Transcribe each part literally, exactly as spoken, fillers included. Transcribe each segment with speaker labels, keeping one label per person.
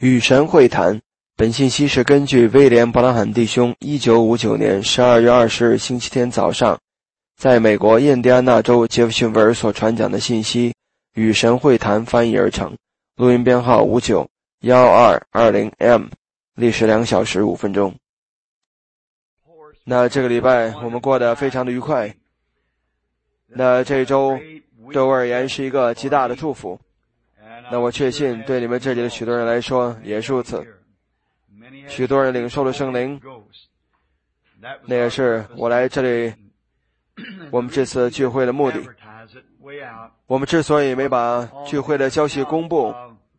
Speaker 1: 与神会谈。本信息是根据威廉·伯拉罕弟兄一九五九年十二月二十日星期天早上在美国印第安纳州杰弗逊维尔所传讲的信息，与神会谈翻译而成。录音编号五九一二二零 M， 历时两小时五分钟。那这个礼拜我们过得非常的愉快。那这一周对我而言是一个极大的祝福。那我确信对你们这里的许多人来说也是如此。许多人领受了圣灵，那也是我来这里我们这次聚会的目的。我们之所以没把聚会的消息公布，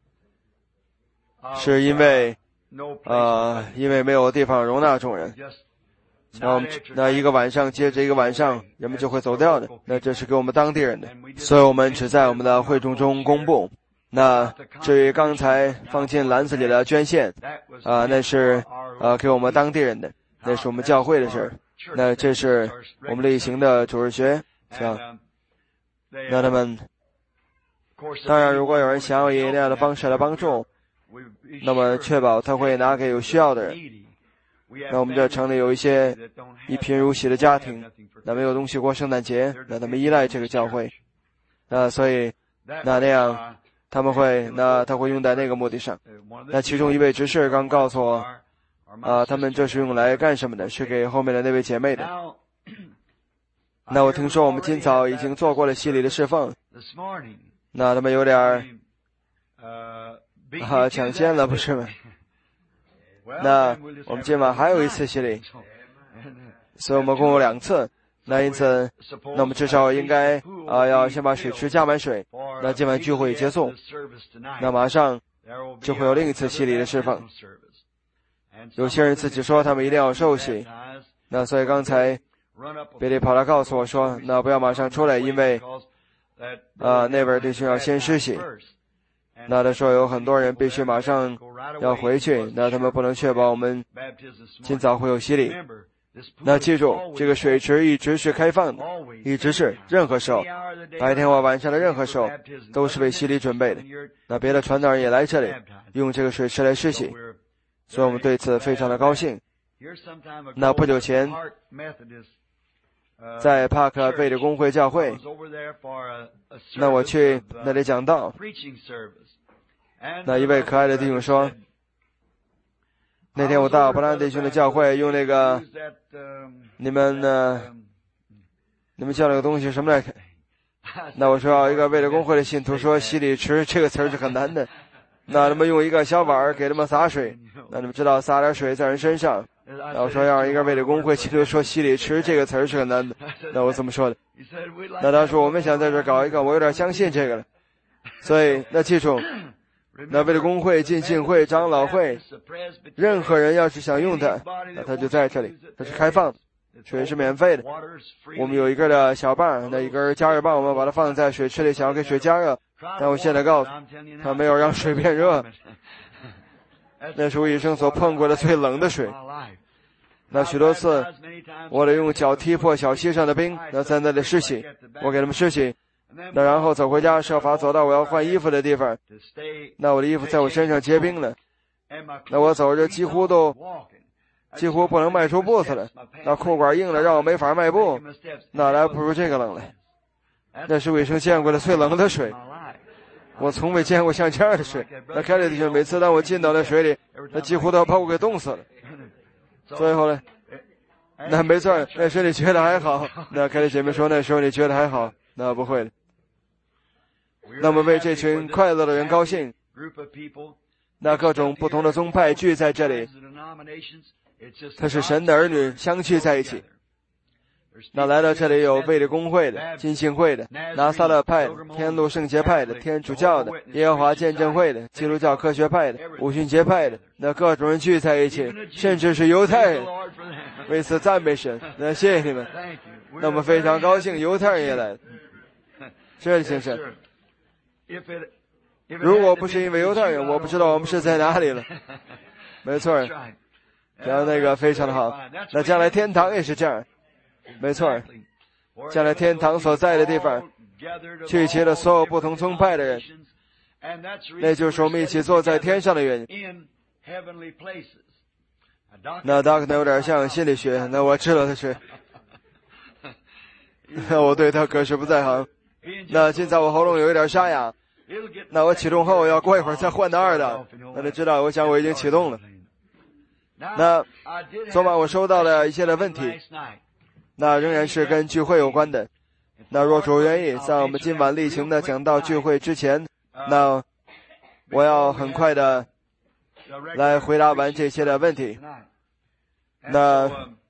Speaker 1: 是因为呃，因为没有地方容纳众人。那我们那一个晚上接着一个晚上，人们就会走掉的。那这是给我们当地人的，所以我们只在我们的会众中公布。那至于刚才放进篮子里的捐献，啊、呃，那是呃给我们当地人的，那是我们教会的事。那这是我们例行的主日学，是吧？那他们当然，如果有人想要以那样的方式来帮助，那么确保他会拿给有需要的人。那我们这城里有一些一贫如洗的家庭，那没有东西过圣诞节，那他们依赖这个教会，那所以那那样他们会那他会用在那个目的上。那其中一位执事刚告诉我啊、呃，他们这是用来干什么的，是给后面的那位姐妹的。那我听说我们今早已经做过了洗礼的侍奉，那他们有点啊抢先了，不是吗？那我们今晚还有一次洗礼，所以我们共有两次。那因此，那我们至少应该啊、呃、要先把水池加满水。那今晚聚会结束，那马上就会有另一次洗礼的释放。有些人自己说他们一定要受洗，那所以刚才比利跑来告诉我说，那不要马上出来，因为啊、呃、那位弟兄要先施洗。那他说有很多人必须马上要回去，那他们不能确保我们今早会有洗礼。那记住，这个水池一直是开放的，一直是任何时候，白天或晚上的任何时候都是为洗礼准备的。那别的传道人也来这里用这个水池来施洗，所以我们对此非常的高兴。那不久前在帕克贝的公会教会，那我去那里讲道，那一位可爱的弟兄说，那天我到布兰弟兄的教会用那个你们呢你们叫那个东西什么来着？那我说一个为了公会的信徒说洗礼池这个词儿是很难的，那他们用一个小碗儿给他们洒水，那你们知道洒点水在人身上，那我说要让一个为了公会信徒说洗礼池这个词儿是很难的，那我怎么说的？那他说我们想在这搞一个，我有点相信这个了。所以那记住，那为了公会、浸信会、长老会，任何人要是想用它，那他就在这里，它是开放的，水是免费的。我们有一根的小棒，那一根加热棒，我们把它放在水池里，想要给水加热，但我现在告诉他没有让水变热，那是我一生所碰过的最冷的水。那许多次我得用脚踢破小溪上的冰，那在那里施洗，我给他们施洗，那然后走回家，设法走到我要换衣服的地方，那我的衣服在我身上结冰了，那我走着几乎都几乎不能迈出步子了，那裤管硬了让我没法迈步，哪来不如这个冷来？那是我一生见过的最冷的水，我从未见过像这样的水。那凯利弟兄每次当我进到那水里，那几乎都要把我给冻死了。所以后来那没错，那时候你觉得还好，那凯利姐妹说那时候你觉得还好，那不会的。那么为这群快乐的人高兴，那各种不同的宗派聚在这里，他是神的儿女相聚在一起。那来到这里有卫理公会的、浸信会的、拿撒勒派的、天路圣洁派的、天主教的、耶和华见证会的、基督教科学派的、五旬节派的，那各种人聚在一起，甚至是犹太人，为此赞美神。那谢谢你们，那我们非常高兴犹太人也来了。这里先生，如果不是因为犹太人，我不知道我们是在哪里了。没错，然后那个非常的好。那将来天堂也是这样。没错，将来天堂所在的地方聚集了所有不同宗派的人， 那就是我们一起坐在天上的原因。那 Doctor 有点像心理学，那我知道他是，那我对他可是不在行。那现在我喉咙有一点沙哑，那我启动后要过一会儿再换到二档。那你知道，我想我已经启动了。那昨晚我收到了一些的问题，那仍然是跟聚会有关的。那若主愿意，在我们今晚例行的讲到聚会之前，那我要很快的来回答完这些的问题。那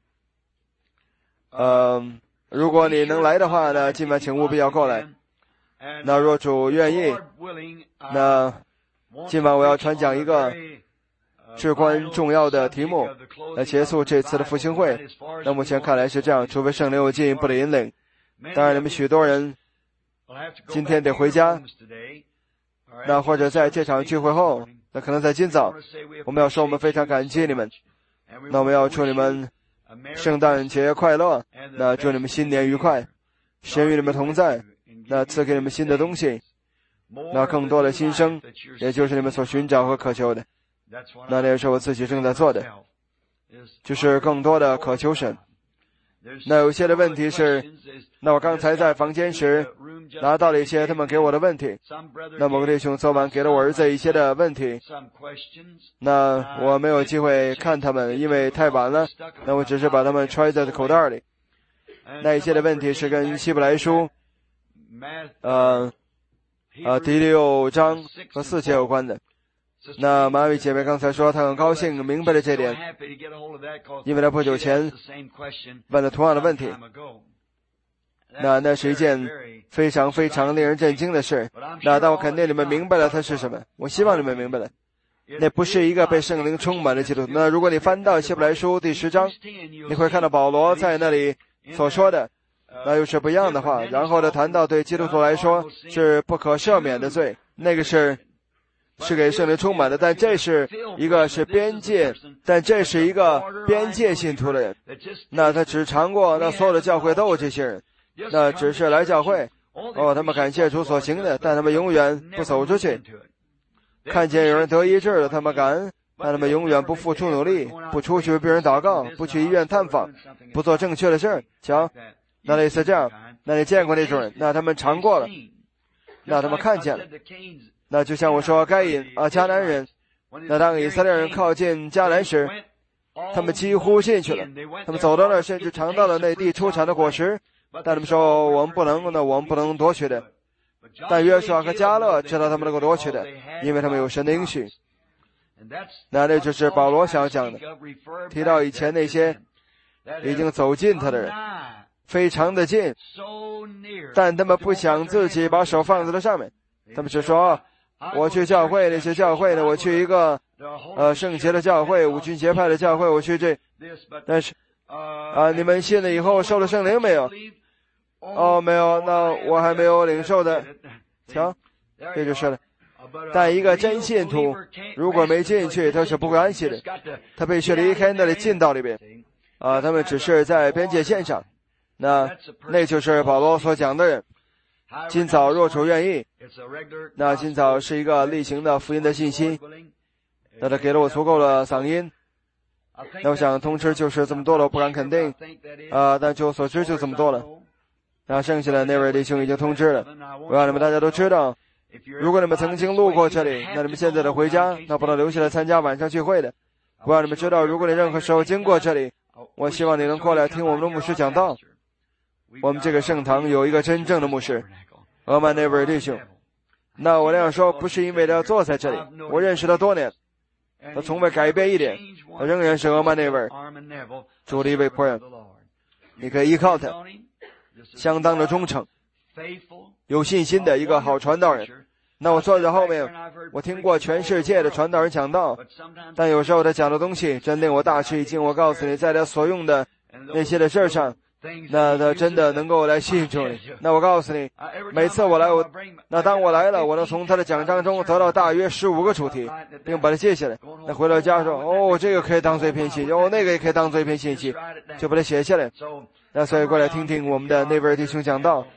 Speaker 1: 呃如果你能来的话呢，今晚请务必要过来。那若主愿意，那今晚我要传讲一个至关重要的题目来结束这次的复兴会。那目前看来是这样，除非圣灵有进一步的引领。当然你们许多人今天得回家，那或者在这场聚会后，那可能在今早，我们要说我们非常感激你们，那我们要祝你们圣诞节快乐，那祝你们新年愉快，神与你们同在，那赐给你们新的东西，那更多的新生，也就是你们所寻找和渴求的。那那也是我自己正在做的，就是更多的渴求神。那有些的问题是，那我刚才在房间时拿到了一些他们给我的问题，那某个弟兄昨晚给了我儿子一些的问题，那我没有机会看他们，因为太晚了，那我只是把他们揣在口袋里。那一些的问题是跟希伯来书呃呃第六章和四节有关的。那马尾姐妹刚才说她很高兴明白了这点，因为她不久前问了同样的问题。那那是一件非常非常令人震惊的事。那但我肯定你们明白了它是什么，我希望你们明白了，那不是一个被圣灵充满的基督徒。那如果你翻到希伯来书第十章，你会看到保罗在那里所说的那又是不一样的话，然后呢谈到对基督徒来说是不可赦免的罪，那个是是给圣灵充满的，但这是一个是边界，但这是一个边界信徒的人，那他只尝过，那所有的教会都有这些人，那只是来教会，哦，他们感谢主所行的，但他们永远不走出去。看见有人得医治了，他们感恩，但他们永远不付出努力，不出去为别人祷告，不去医院探访，不做正确的事儿。瞧，那类似这样，那你见过那种人？那他们尝过了，那他们看见了。那就像我说该隐啊迦南人，那当以色列人靠近迦南时，他们几乎进去了，他们走到那儿，甚至尝到了那地出产的果实，但他们说我们不能，那我们不能夺取的。但约书亚和迦勒知道他们能够夺取的，因为他们有神的应许。那这就是保罗想要讲的，提到以前那些已经走近他的人，非常的近，但他们不想自己把手放在了上面，他们只说我去教会，那些教会呢，我去一个呃圣洁的教会，五旬节派的教会，我去这，但是啊、呃，你们信了以后受了圣灵没有？哦，没有，那我还没有领受的。瞧，这就是了。但一个真信徒如果没进去，他是不会安息的，他必须离开那里进到里边啊、呃，他们只是在边界线上。那那就是保罗所讲的人。今早若主愿意，那今早是一个例行的福音的信息，那他给了我足够的嗓音，那我想通知就是这么多了，我不敢肯定啊、呃，但据我所知就这么多了。那剩下的那位弟兄已经通知了，我让你们大家都知道，如果你们曾经路过这里，那你们现在得回家，那不能留下来参加晚上聚会的。我让你们知道，如果你任何时候经过这里，我希望你能过来听我们的牧师讲道。我们这个圣堂有一个真正的牧师，俄曼那位弟兄。那我那样说不是因为他坐在这里，我认识他多年，他从未改变一点，他仍然是俄曼那位主的一位仆人，你可以依靠他，相当的忠诚，有信心的一个好传道人。那我坐在后面，我听过全世界的传道人讲道，但有时候他讲的东西真令我大吃一惊。我告诉你，在他所用的那些的事上，那他真的能够来吸引住你。那我告诉你，每次我来，我那当我来了，我能从他的讲章中得到大约十五个主题，并把它记下来。那回到家说，哦，这个可以当做一篇信息，哦，那个也可以当做一篇信息，就把它写下来。那所以过来听听我们的那位弟兄讲道。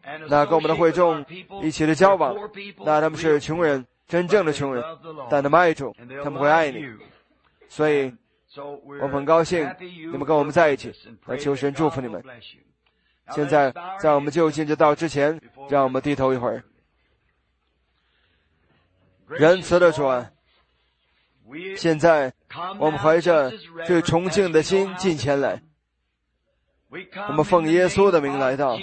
Speaker 1: 那跟我们的会众一起的交往，那他们是穷人，真正的穷人，但他们爱主，他们会爱你。所以我们很高兴你们跟我们在一起，来求神祝福你们。现在在我们就近这道之前，让我们低头一会儿。仁慈的主啊，现在我们怀着最崇敬的心进前来，我们奉耶稣的名来到，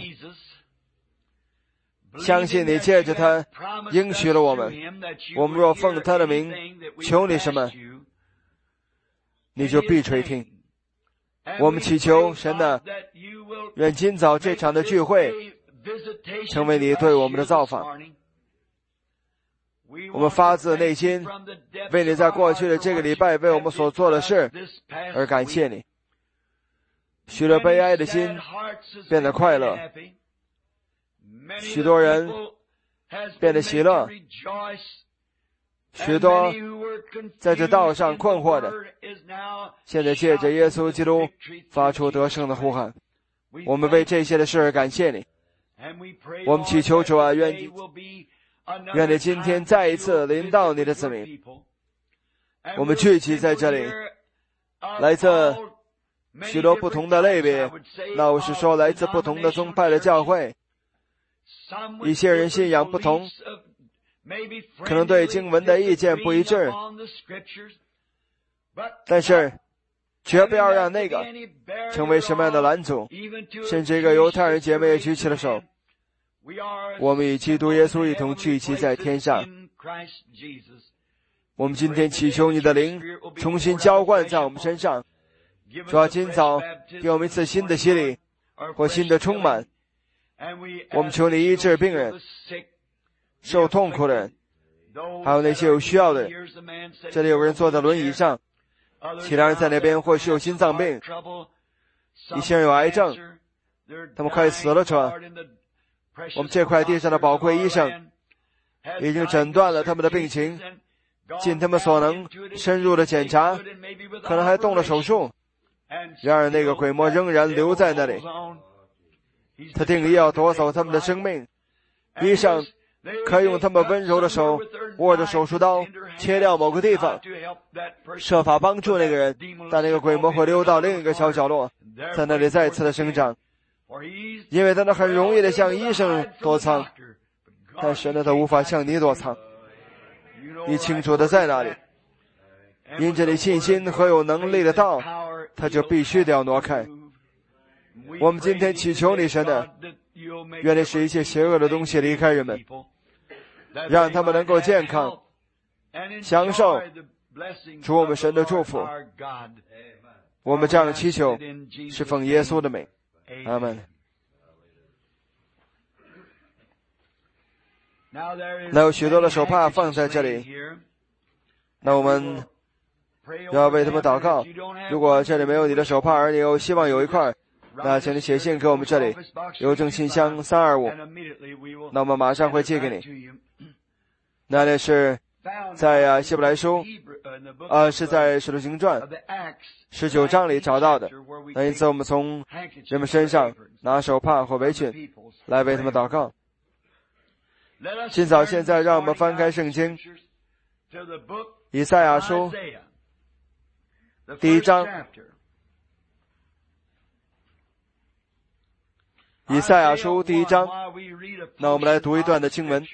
Speaker 1: 相信你借着他应许了我们，我们若奉他的名求你什么，你就必垂听。我们祈求神啊，愿今早这场的聚会成为你对我们的造访。我们发自内心为你在过去的这个礼拜为我们所做的事而感谢你。许多悲哀的心变得快乐，许多人变得喜乐，许多在这道上困惑的，现在借着耶稣基督发出得胜的呼喊。我们为这些的事而感谢你。我们祈求主啊，愿你愿你今天再一次临到你的子民。我们聚集在这里，来自许多不同的类别，那我是说来自不同的宗派的教会。一些人信仰不同，可能对经文的意见不一致，但是绝不要让那个成为什么样的拦阻。甚至一个犹太人姐妹也举起了手。我们与基督耶稣一同聚集在天上。我们今天祈求你的灵重新浇灌在我们身上，主要今早给我们一次新的洗礼或新的充满。我们求你医治病人、受痛苦的人，还有那些有需要的人。这里有个人坐在轮椅上，其他人在那边或许有心脏病，一些人有癌症，他们快死了者。我们这块地上的宝贵医生已经诊断了他们的病情，尽他们所能深入的检查，可能还动了手术。然而那个鬼魔仍然留在那里，他定义要夺走他们的生命。医生可以用他们温柔的手握着手术刀切掉某个地方，设法帮助那个人，但那个鬼魔会溜到另一个小角落，在那里再次的生长。因为他那很容易的向医生躲藏，但是呢，他无法向你躲藏。你清楚的在哪里，因着你信心和有能力的道，他就必须得要挪开。我们今天祈求你神的，愿你使一切邪恶的东西离开人们，让他们能够健康享受主我们神的祝福。我们这样祈求是奉耶稣的名，阿们。那有许多的手帕放在这里，那我们要为他们祷告。如果这里没有你的手帕，而你又希望有一块，那请你写信给我们这里，邮政信箱三二五，那我们马上会寄给你。那里是在啊希伯来书啊是在使徒行传十九章里找到的。那因此我们从人们身上拿手帕或围裙来为他们祷告。今早现在让我们翻开圣经以赛亚书第一章，以赛亚书第一章。那我们来读一段的经文。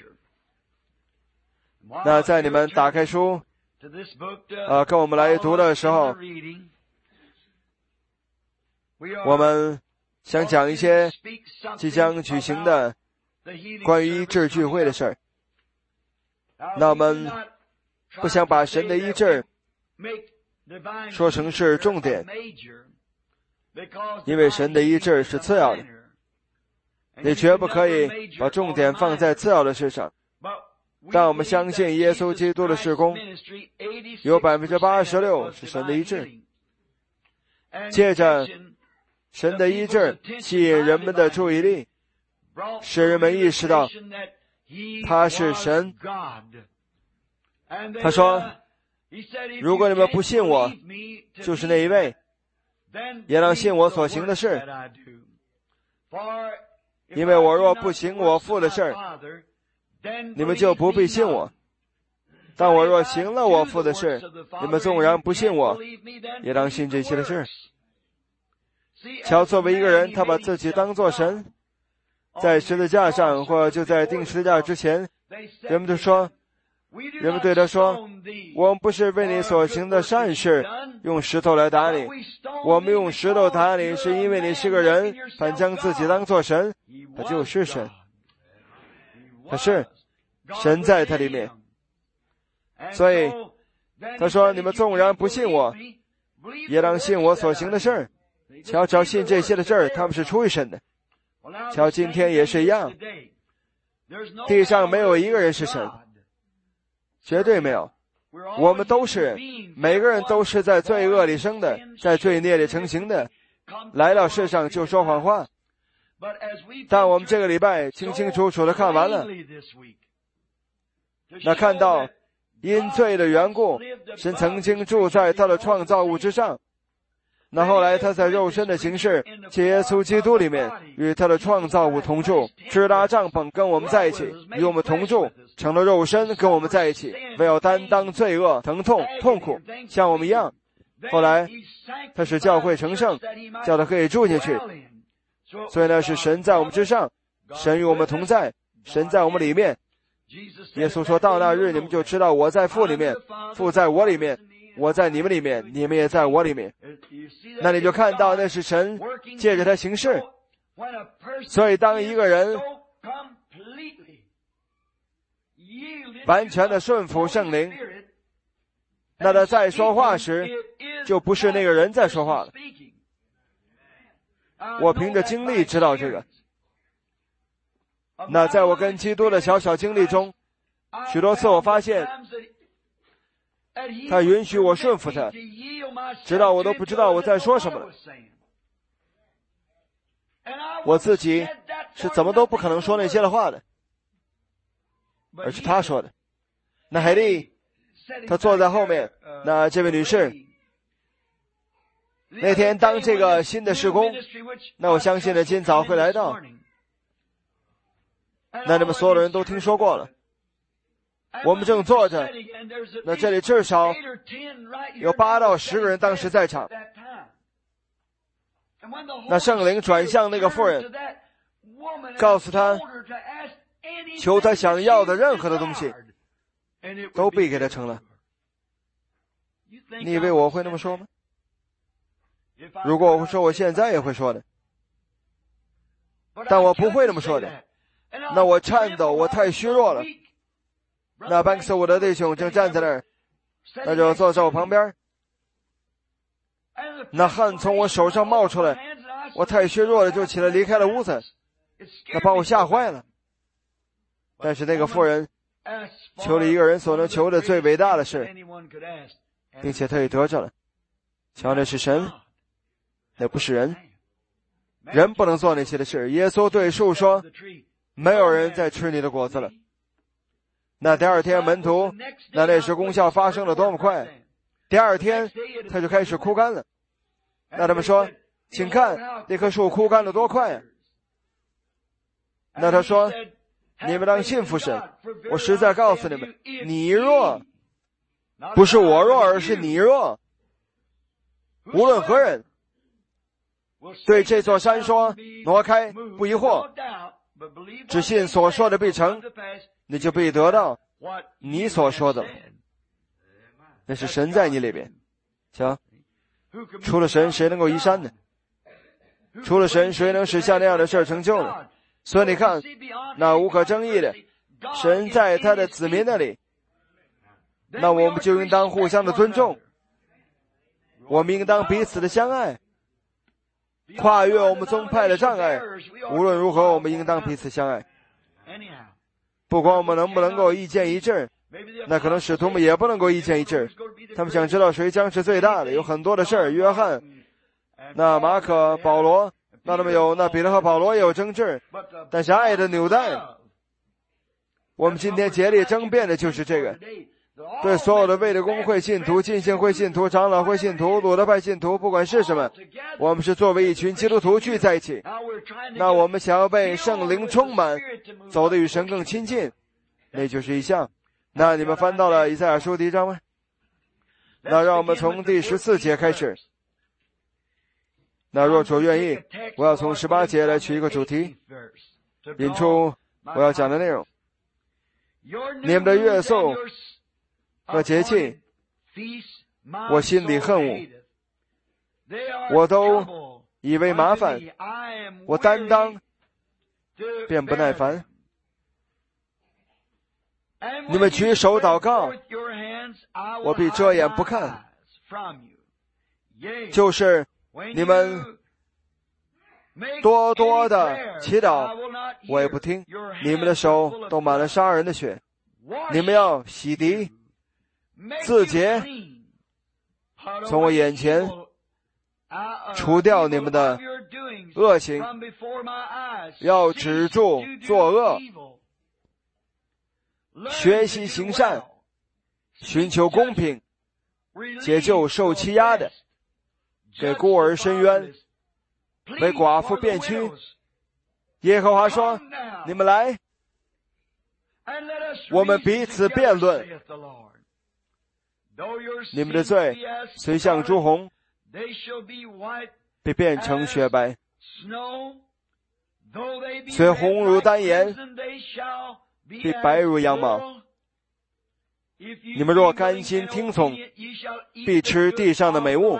Speaker 1: 那在你们打开书呃跟我们来读的时候，我们想讲一些即将举行的关于医治聚会的事儿。那我们不想把神的医治说成是重点，因为神的医治是次要的，你绝不可以把重点放在次要的事上。但我们相信耶稣基督的事工有百分之八十六是神的医治，借着神的医治吸引人们的注意力，使人们意识到他是神。他说，如果你们不信我就是那一位，也当信我所行的事， 因为我若不行我父的事儿，你们就不必信我。但我若行了我父的事，你们纵然不信我，也当信这些的事。瞧，作为一个人，他把自己当作神，在十字架上，或就在钉十字架之前，人们就说，人们对他说，我们不是为你所行的善事用石头来打你，我们用石头打你是因为你是个人，反将自己当作神。他就是神，他是神在他里面。所以他说，你们纵然不信我，也当信我所行的事儿。瞧，只要信这些的事儿，他们是出于神的。瞧，今天也是一样，地上没有一个人是神，绝对没有。我们都是人，每个人都是在罪恶里生的，在罪孽里成形的，来到世上就说谎话。但我们这个礼拜清清楚楚的看完了，那看到因罪的缘故，神曾经住在他的创造物之上，那后来他在肉身的形式，借耶稣基督里面与他的创造物同住，支搭帐篷跟我们在一起，与我们同住，成了肉身跟我们在一起，为要担当罪恶、疼痛、痛苦，像我们一样。后来他使教会成圣，叫他可以住进去。所以呢，是神在我们之上，神与我们同在，神在我们里面。耶稣说，到那日你们就知道我在父里面，父在我里面，我在你们里面，你们也在我里面。那你就看到那是神借着他行事。所以当一个人完全的顺服圣灵，那他在说话时就不是那个人在说话了。我凭着经历知道这个。那在我跟基督的小小经历中，许多次我发现他允许我顺服他，直到我都不知道我在说什么了。我自己是怎么都不可能说那些的话的，而是他说的。那海莉她坐在后面，那这位女士那天当这个新的事工，那我相信呢今早会来到，那你们所有的人都听说过了。我们正坐着，那这里至少有八到十个人当时在场。那圣灵转向那个妇人，告诉他求他想要的任何的东西都必给他成了。你以为我会那么说吗？如果我会说，我现在也会说的，但我不会那么说的。那我颤抖，我太虚弱了。那班克斯我的弟兄正站在那儿，那就坐在我旁边。那汗从我手上冒出来，我太虚弱了，就起来离开了屋子，那把我吓坏了。但是那个妇人求了一个人所能求的最伟大的事，并且他也得着了。瞧，那是神，那不是人，人不能做那些的事。耶稣对树说，没有人再吃你的果子了。那第二天门徒，那那时功效发生了多么快，第二天他就开始枯干了。那他们说，请看那棵树枯干了多快啊。那他说，你们当信服神，我实在告诉你们，你若不是我若，而是你若，无论何人对这座山说挪开，不疑惑，只信所说的必成，你就必得到你所说的了。那是神在你里边。瞧，除了神，谁能够移山呢？除了神，谁能使像那样的事成就呢？所以你看，那无可争议的，神在他的子民那里，那我们就应当互相的尊重，我们应当彼此的相爱，跨越我们宗派的障碍。无论如何，我们应当彼此相爱。不管我们能不能够意见一致，那可能使徒们也不能够意见一致，他们想知道谁将是最大的。有很多的事儿，约翰、那马可、保罗，那他们有那彼得和保罗也有争执，但是爱的纽带，我们今天竭力争辩的就是这个。 对所有的卫理公会信徒、浸信会信徒、长老会信徒、鲁德派信徒，不管是什么，我们是作为一群基督徒聚在一起。那我们想要被圣灵充满，走得与神更亲近，那就是一项。那你们翻到了以赛亚书第一章吗？那让我们从第十四节开始。那若主愿意，我要从十八节来取一个主题，引出我要讲的内容。你们的月寿和节气，我心里恨恶，我都以为麻烦，我担当便不耐烦。你们举手祷告，我必遮掩不看，就是你们多多的祈祷，我也不听。你们的手都满了杀人的血，你们要洗涤自洁，从我眼前除掉你们的恶行，要止住作恶，学习行善，寻求公平，解救受欺压的，给孤儿伸冤，为寡妇辩屈。耶和华说，你们来，我们彼此辩论。你们的罪虽像朱红，必变成雪白；虽红如丹颜，必白如羊毛。你们若甘心听从，必吃地上的美物；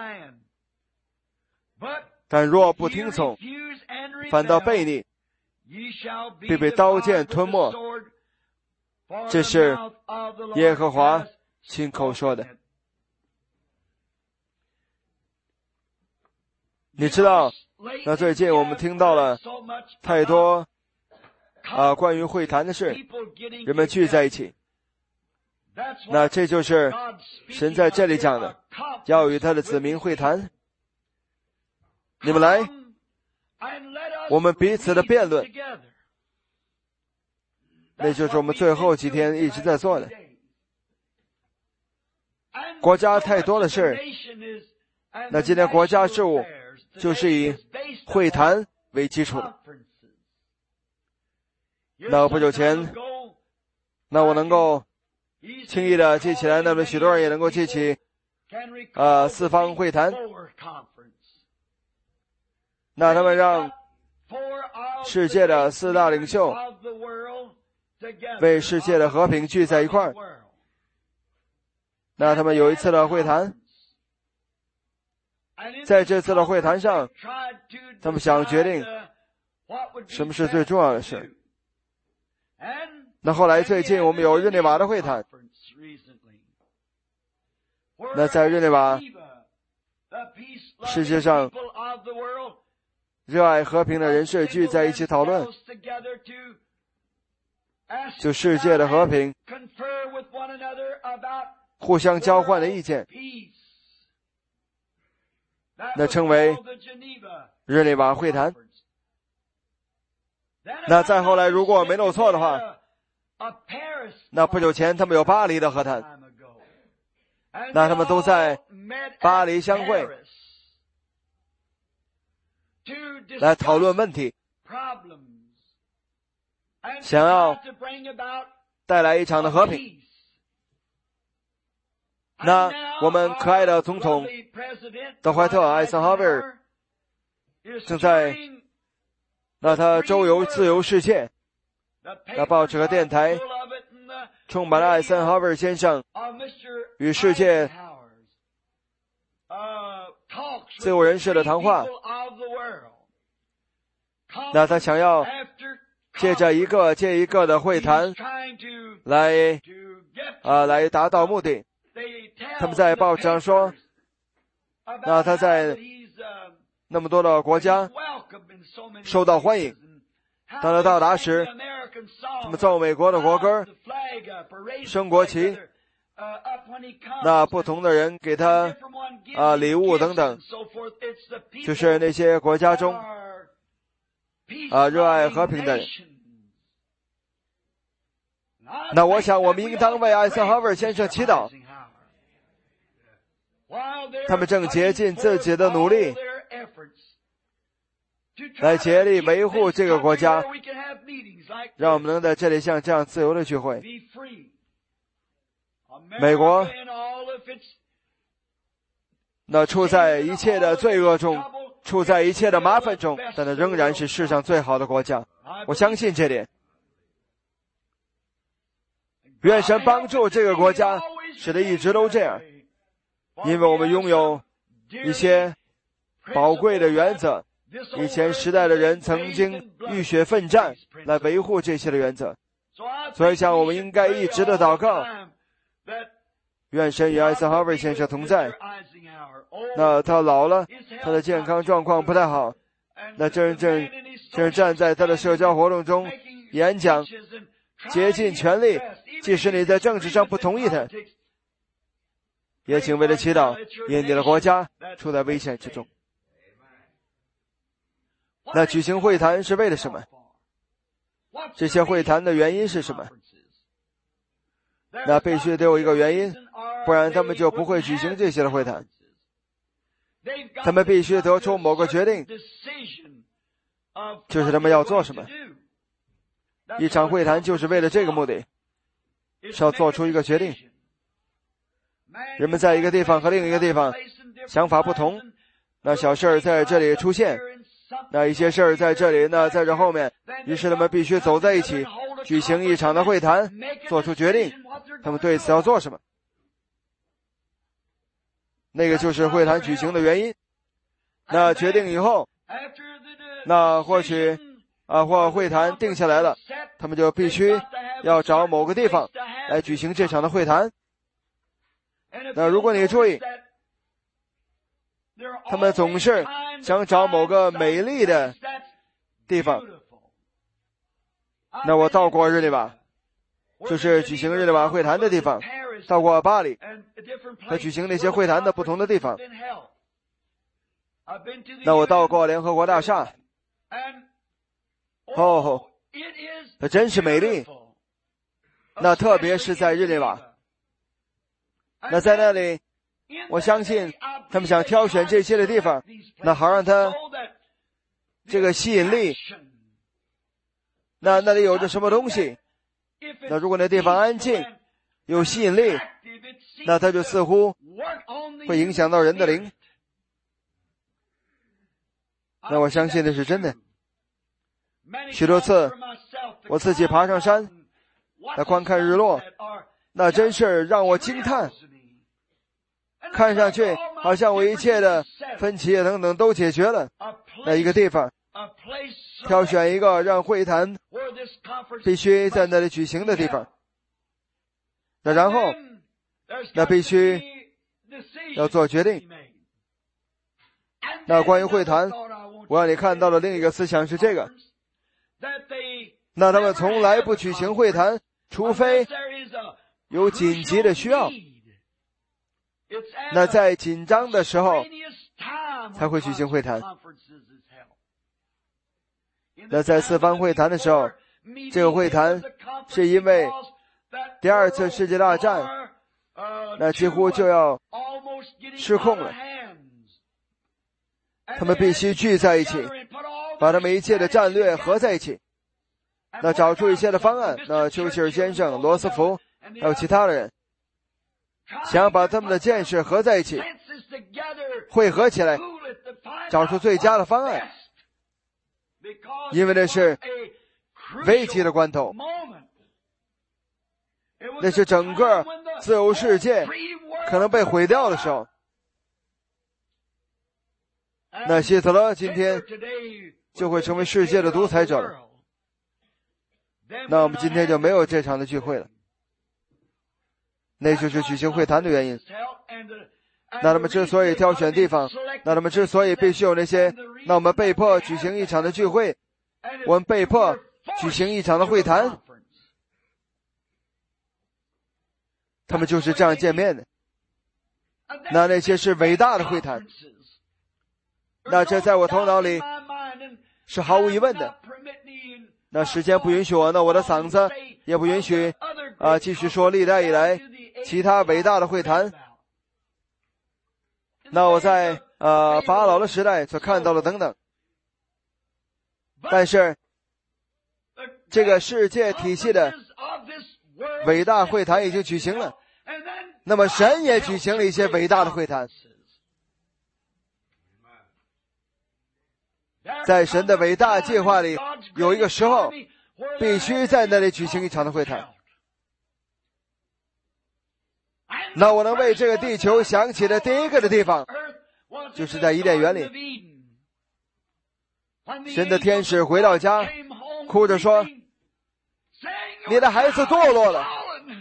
Speaker 1: 但若不听从，反倒悖逆，必被刀剑吞没。这是耶和华亲口说的。你知道，那最近我们听到了太多啊关于会谈的事，人们聚在一起。那这就是神在这里讲的，要与他的子民会谈。你们来，我们彼此的辩论，那就是我们最后几天一直在做的。国家太多的事，那今天国家事务就是以会谈为基础的。那不久前，那我能够轻易的记起来，那么许多人也能够记起呃四方会谈。那他们让世界的四大领袖为世界的和平聚在一块儿。那他们有一次的会谈，在这次的会谈上，他们想决定什么是最重要的事。那后来最近我们有日内瓦的会谈，那在日内瓦，世界上热爱和平的人士聚在一起讨论，就世界的和平，互相交换的意见，那称为日内瓦会谈。那再后来如果没弄错的话，那不久前他们有巴黎的和谈，那他们都在巴黎相会，来讨论问题，想要带来一场的和平。那我们可爱的总统德怀特·艾森豪威尔正在那他周游自由世界，那报纸和电台充满了艾森豪威尔先生与世界自由人士的谈话。那他想要借着一个接一个的会谈来啊、呃、来达到目的。他们在报纸上说，那他在那么多的国家受到欢迎。当他到达时，他们奏美国的国歌，升国旗，那不同的人给他啊、呃、礼物等等，就是那些国家中啊、呃、热爱和平的人。 那我想我们应当为艾森豪威尔先生祈祷，他们正竭尽自己的努力来竭力维护这个国家，让我们能在这里像这样自由的聚会。美国那处在一切的罪恶中，处在一切的麻烦中，但它仍然是世上最好的国家。我相信这点。愿神帮助这个国家，使得一直都这样，因为我们拥有一些宝贵的原则，以前时代的人曾经浴血奋战来维护这些的原则，所以想我们应该一直的祷告，愿神与艾森豪威尔先生同在。那他老了，他的健康状况不太好，那真正正站在他的社交活动中演讲，竭尽全力，即使你在政治上不同意他，也请为了祈祷，因你的国家处在危险之中。那举行会谈是为了什么？这些会谈的原因是什么？那必须得有一个原因，不然他们就不会举行这些的会谈。他们必须得出某个决定，就是他们要做什么。一场会谈就是为了这个目的，是要做出一个决定。人们在一个地方和另一个地方想法不同，那小事儿在这里出现，那一些事儿在这里呢，在这后面，于是他们必须走在一起，举行一场的会谈，做出决定，他们对此要做什么。那个就是会谈举行的原因。那决定以后，那或许啊，或会谈定下来了，他们就必须要找某个地方来举行这场的会谈。那如果你注意，他们总是想找某个美丽的地方。那我到过日内瓦，就是举行日内瓦会谈的地方，到过巴黎，他举行那些会谈的不同的地方。那我到过联合国大厦，哦，它真是美丽。那特别是在日内瓦，那在那里，我相信他们想挑选这些的地方，那好让它这个吸引力，那那里有着什么东西，那如果那地方安静有吸引力，那它就似乎会影响到人的灵。那我相信的是真的。许多次我自己爬上山来观看日落，那真是让我惊叹，看上去好像我一切的分歧等等都解决了。那一个地方挑选一个让会谈必须在那里举行的地方，那然后那必须要做决定。那关于会谈，我让你看到的另一个思想是这个，那他们从来不举行会谈，除非有紧急的需要，那在紧张的时候才会举行会谈。那在四方会谈的时候，这个会谈是因为第二次世界大战那几乎就要失控了，他们必须聚在一起，把他们一切的战略合在一起，那找出一些的方案。那丘吉尔先生、罗斯福还有其他的人想要把他们的见识合在一起，汇合起来，找出最佳的方案，因为那是危机的关头，那是整个自由世界可能被毁掉的时候。那希特勒今天就会成为世界的独裁者了，那我们今天就没有这场的聚会了。那就是举行会谈的原因。那他们之所以挑选地方，那他们之所以必须有那些，那我们被迫举行一场的聚会，我们被迫举行一场的会谈，他们就是这样见面的。那那些是伟大的会谈，那这在我头脑里是毫无疑问的。那时间不允许我，那我的嗓子也不允许啊，继续说历代以来其他伟大的会谈。那我在呃法老的时代所看到的等等。但是这个世界体系的伟大会谈已经举行了，那么神也举行了一些伟大的会谈。在神的伟大计划里，有一个时候必须在那里举行一场的会谈。那我能为这个地球想起的第一个的地方，就是在伊甸园里。神的天使回到家，哭着说，你的孩子堕落了，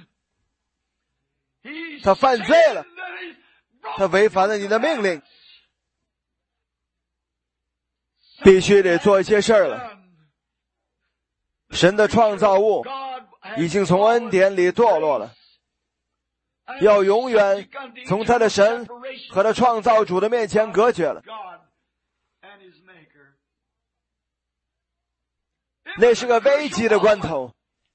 Speaker 1: 他犯罪了，他违反了你的命令，必须得做一些事儿了。神的创造物已经从恩典里堕落了，要永远从他的神和他创造主的面前隔绝了。那是个危急的关头，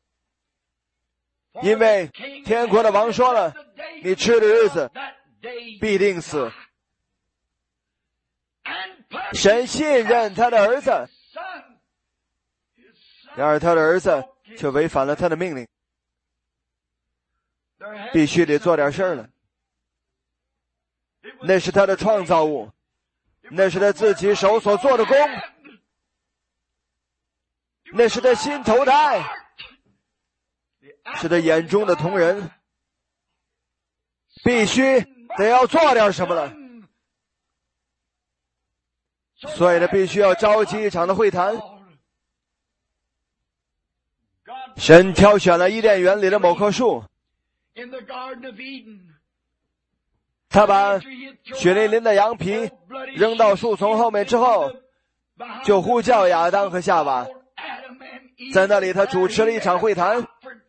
Speaker 1: 因为天国的王说了，你吃的日子必定死。神信任他的儿子，然而他的儿子却违反了他的命令，必须得做点事儿了。那是他的创造物，那是他自己手所做的工，那是他心头的爱，是他眼中的同人，必须得要做点什么了。所以他必须要召集一场的会谈。神挑选了伊甸园里的某棵树，他把血淋淋的羊皮扔到树丛后面之后，就呼叫亚当和夏娃。在那里他主持了一场会谈，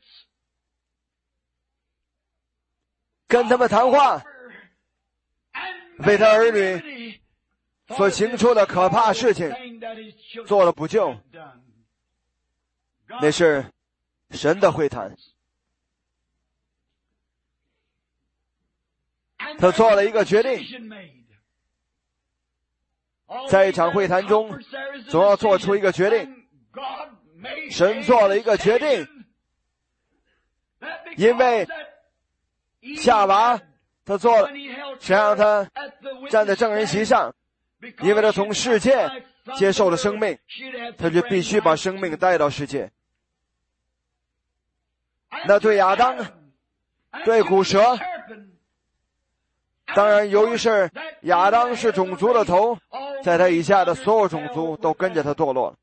Speaker 1: 跟他们谈话，为他儿女所行出的可怕事情做了补救。那是神的会谈。他做了一个决定，在一场会谈中总要做出一个决定。神做了一个决定，因为夏娃他做了，想让他站在证人席上，因为他从世界接受了生命，他就必须把生命带到世界。那对亚当，对古蛇，当然由于是亚当是种族的头，在他以下的所有种族都跟着他堕落了。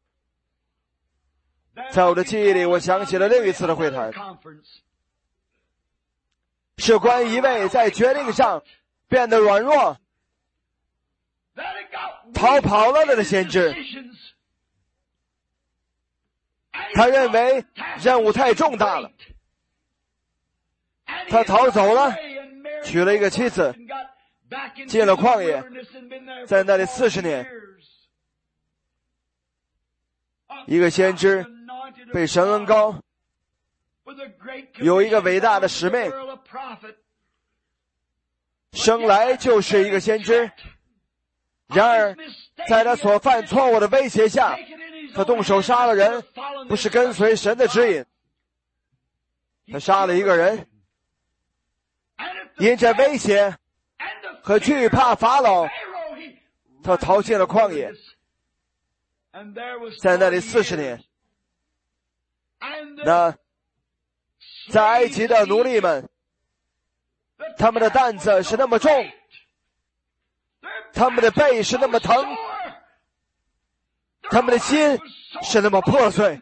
Speaker 1: 在我的记忆里，我想起了另一次的会谈，是关于一位在决定上变得软弱、逃跑了的先知。他认为任务太重大了，他逃走了，娶了一个妻子，进了旷野，在那里四十年。一个先知被神恩膏，有一个伟大的使命，生来就是一个先知。然而在他所犯错误的威胁下，他动手杀了人，不是跟随神的指引，他杀了一个人，因着威胁和惧怕法老，他逃进了旷野，在那里四十年。那在埃及的奴隶们，他们的担子是那么重，他们的背是那么疼，他们的心是那么破碎，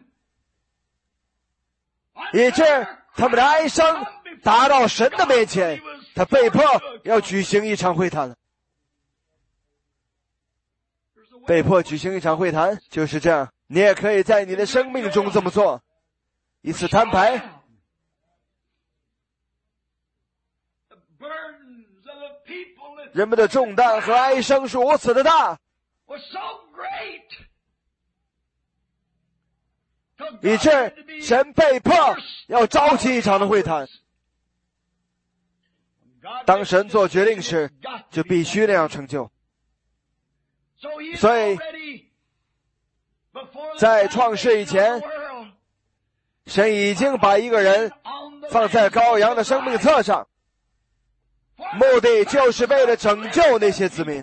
Speaker 1: 以致他们的哀声达到神的面前，他被迫要举行一场会谈了。被迫举行一场会谈就是这样，你也可以在你的生命中这么做，一次摊牌。人们的重担和哀声是如此的大， 以致神被迫要召集一场的会谈。当神做决定时，就必须那样成就。所以在创世以前，神已经把一个人放在羔羊的生命册上，目的就是为了拯救那些子民。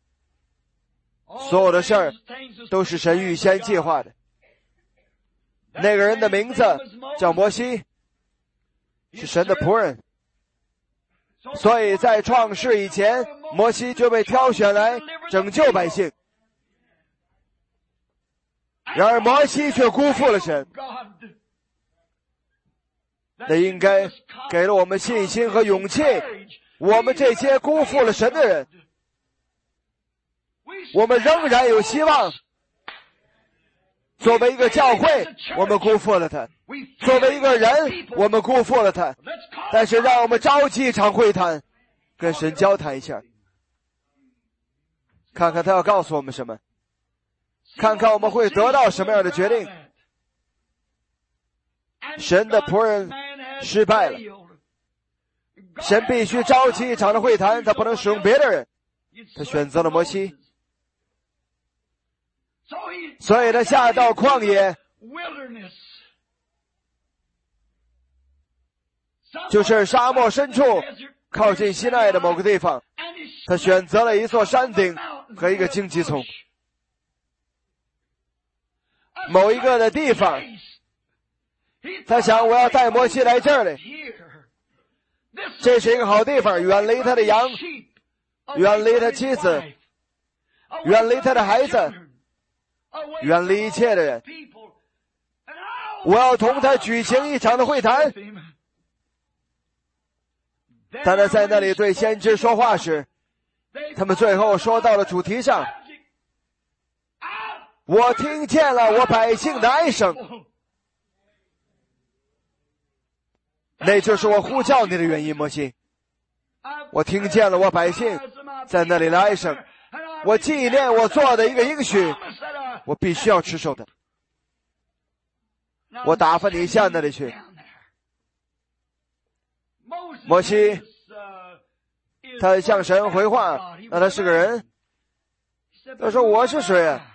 Speaker 1: 所有的事儿都是神预先计划的。那个人的名字叫摩西，是神的仆人。所以在创世以前，摩西就被挑选来拯救百姓。然而摩西却辜负了神，那应该给了我们信心和勇气。我们这些辜负了神的人，我们仍然有希望。作为一个教会，我们辜负了他；作为一个人，我们辜负了他。但是让我们召集一场会谈，跟神交谈一下，看看他要告诉我们什么，看看我们会得到什么样的决定。神的仆人失败了，神必须召集一场的会谈，他不能使用别的人，他选择了摩西。所以他下到旷野，就是沙漠深处靠近西奈的某个地方，他选择了一座山顶和一个荆棘丛。某一个的地方，他想我要带摩西来这儿来，这是一个好地方，远离他的羊，远离他妻子，远离他的孩子，远离一切的人。我要同他举行一场的会谈。当他在那里对先知说话时，他们最后说到了主题上。我听见了我百姓的哀声，那就是我呼叫你的原因，摩西。我听见了我百姓在那里的哀声，我纪念我做的一个应许，我必须要持守的。我打发你下那里去。摩西他向神回话，那他是个人，他说我是谁啊？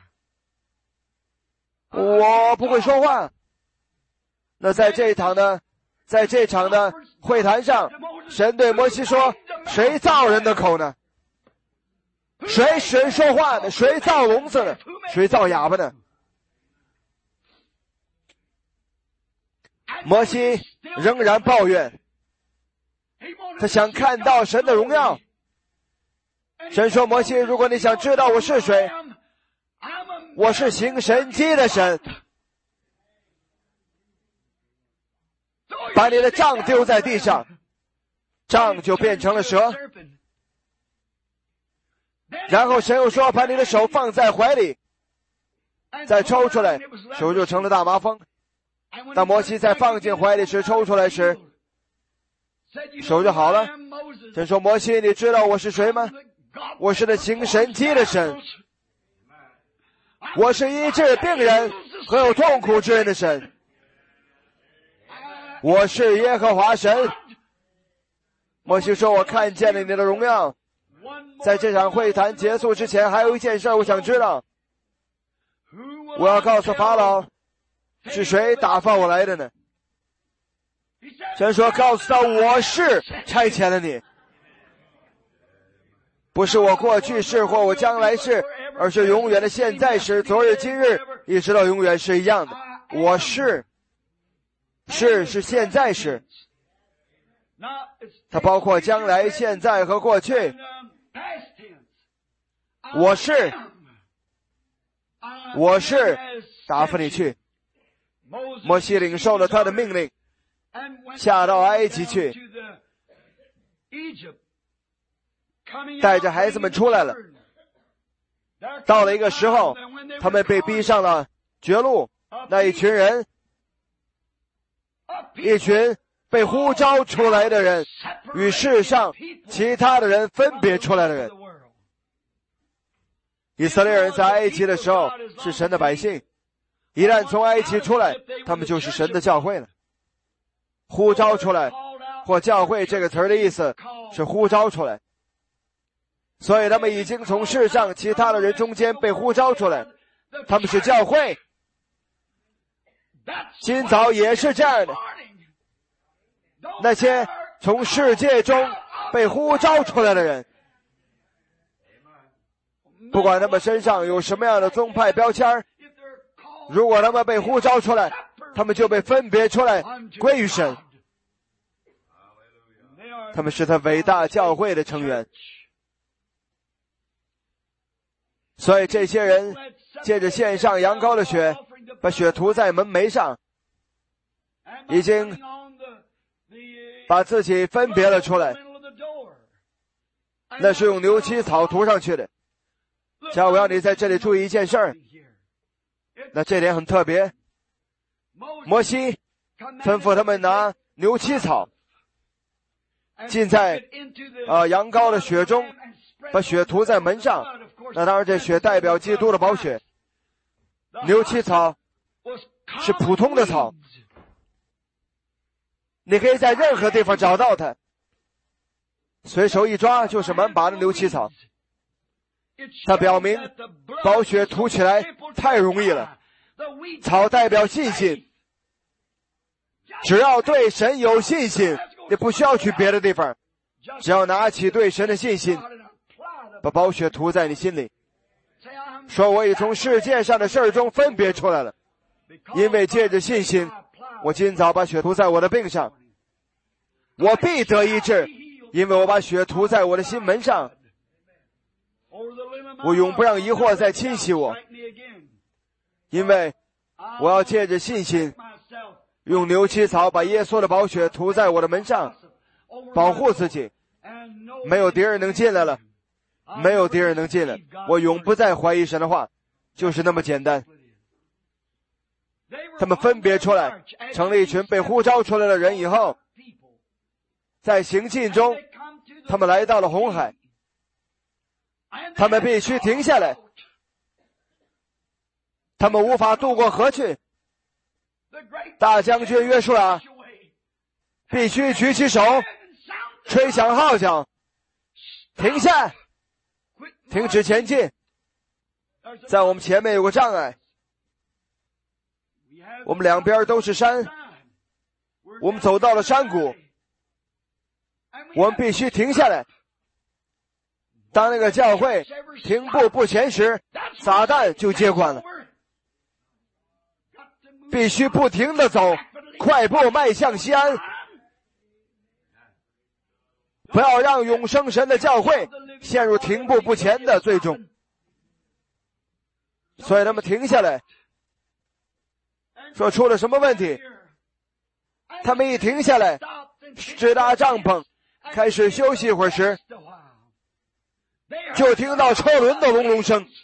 Speaker 1: 我不会说话。那在这一场的在这场的会谈上，神对摩西说，谁造人的口呢？谁谁说话呢？谁造聋子呢？谁造哑巴呢？摩西仍然抱怨，他想看到神的荣耀。神说，摩西，如果你想知道我是谁，我是行神迹的神。把你的杖丢在地上，杖就变成了蛇。然后神又说，把你的手放在怀里，再抽出来，手就成了大麻风。当摩西再放进怀里时，抽出来时，手就好了。神说，摩西，你知道我是谁吗？我是那行神迹的神，我是医治病人和有痛苦之人的神，我是耶和华神。摩西说，我看见了你的荣耀。在这场会谈结束之前，还有一件事我想知道。我要告诉法老，是谁打发我来的呢？神说，告诉他，我是差遣了你。不是我过去式或我将来式，而是永远的现在时，昨日今日一直到永远是一样的。我是是是现在时，它包括将来、现在和过去。我是我是打发你去。摩西领受了他的命令，下到埃及去，带着孩子们出来了。到了一个时候，他们被逼上了绝路。那一群人，一群被呼召出来的人，与世上其他的人分别出来的人。以色列人在埃及的时候是神的百姓， 一旦从埃及出来，他们就是神的教会了。呼召出来，或教会这个词儿的意思是呼召出来。所以他们已经从世上其他的人中间被呼召出来，他们是教会。今早也是这样的，那些从世界中被呼召出来的人，不管他们身上有什么样的宗派标签，如果他们被呼召出来，他们就被分别出来归于神，他们是他伟大教会的成员。所以这些人借着献上羊羔的血，把血涂在门楣上，已经把自己分别了出来，那是用牛膝草涂上去的。像我要你在这里注意一件事儿，那这点很特别。摩西吩咐他们拿牛膝草浸在呃羊羔的血中，把血涂在门上。那当然这血代表基督的宝血。牛膝草是普通的草，你可以在任何地方找到它，随手一抓就是满把的牛膝草。它表明宝血涂起来太容易了。草代表信心，只要对神有信心，你不需要去别的地方，只要拿起对神的信心，把宝血涂在你心里，说我已从世界上的事儿中分别出来了，因为借着信心，我今早把血涂在我的病上，我必得医治，因为我把血涂在我的心门上，我永不让疑惑再侵袭我，因为我要借着信心用牛膝草把耶稣的宝血涂在我的门上，保护自己，没有敌人能进来了，没有敌人能进来，我永不再怀疑神的话，就是那么简单。他们分别出来成了一群被呼召出来的人以后，在行进中他们来到了红海，他们必须停下来，他们无法渡过河去。大将军约书亚必须举起手，吹响号角，停下，停止前进。在我们前面有个障碍，我们两边都是山，我们走到了山谷，我们必须停下来。当那个教会停步不前时，撒旦就接管了。必须不停地走，快步迈向西安，不要让永生神的教会陷入停步不前的最终。所以他们停下来，说出了什么问题？他们一停下来，支搭帐篷，开始休息一会儿时，就听到车轮的隆隆声。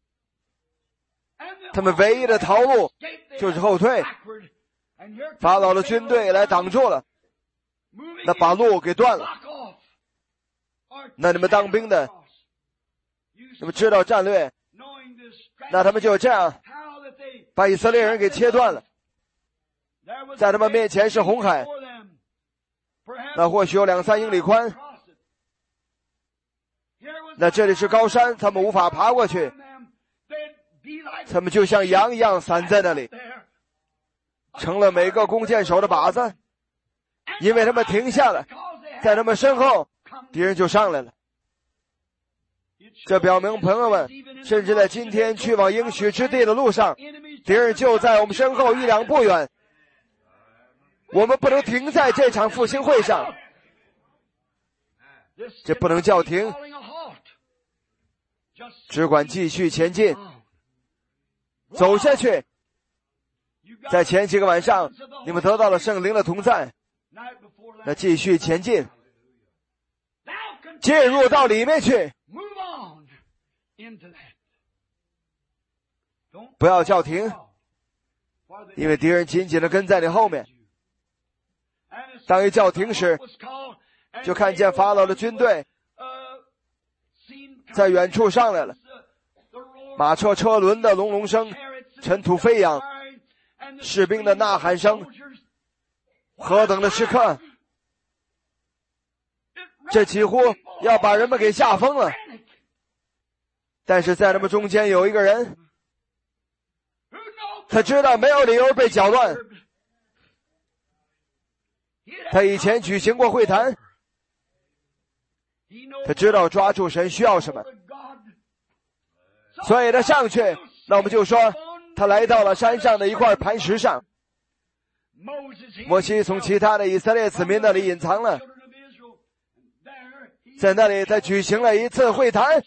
Speaker 1: 他们唯一的逃路就是后退，法老的军队来挡住了，那把路给断了。那你们当兵的，你们知道战略，那他们就这样把以色列人给切断了。在他们面前是红海，那或许有两三英里宽，那这里是高山，他们无法爬过去，他们就像羊一样散在那里，成了每个弓箭手的靶子，因为他们停下了，在他们身后敌人就上来了。这表明朋友们，甚至在今天去往应许之地的路上，敌人就在我们身后一两步远。我们不能停在这场复兴会上，这不能叫停，只管继续前进，走下去。在前几个晚上，你们得到了圣灵的同在，那继续前进，进入到里面去，不要叫停，因为敌人紧紧地跟在你后面。当一叫停时，就看见法老的军队在远处上来了，马车车轮的隆隆声，尘土飞扬， 士兵的呐喊声，何等的时刻！这几乎要把人们给吓疯了。但是在他们中间有一个人，他知道没有理由被搅乱。他以前举行过会谈，他知道抓住神需要什么，所以他上去。那我们就说他来到了山上的一块磐石上。摩西从其他的以色列子民那里隐藏了，在那里他举行了一次会谈。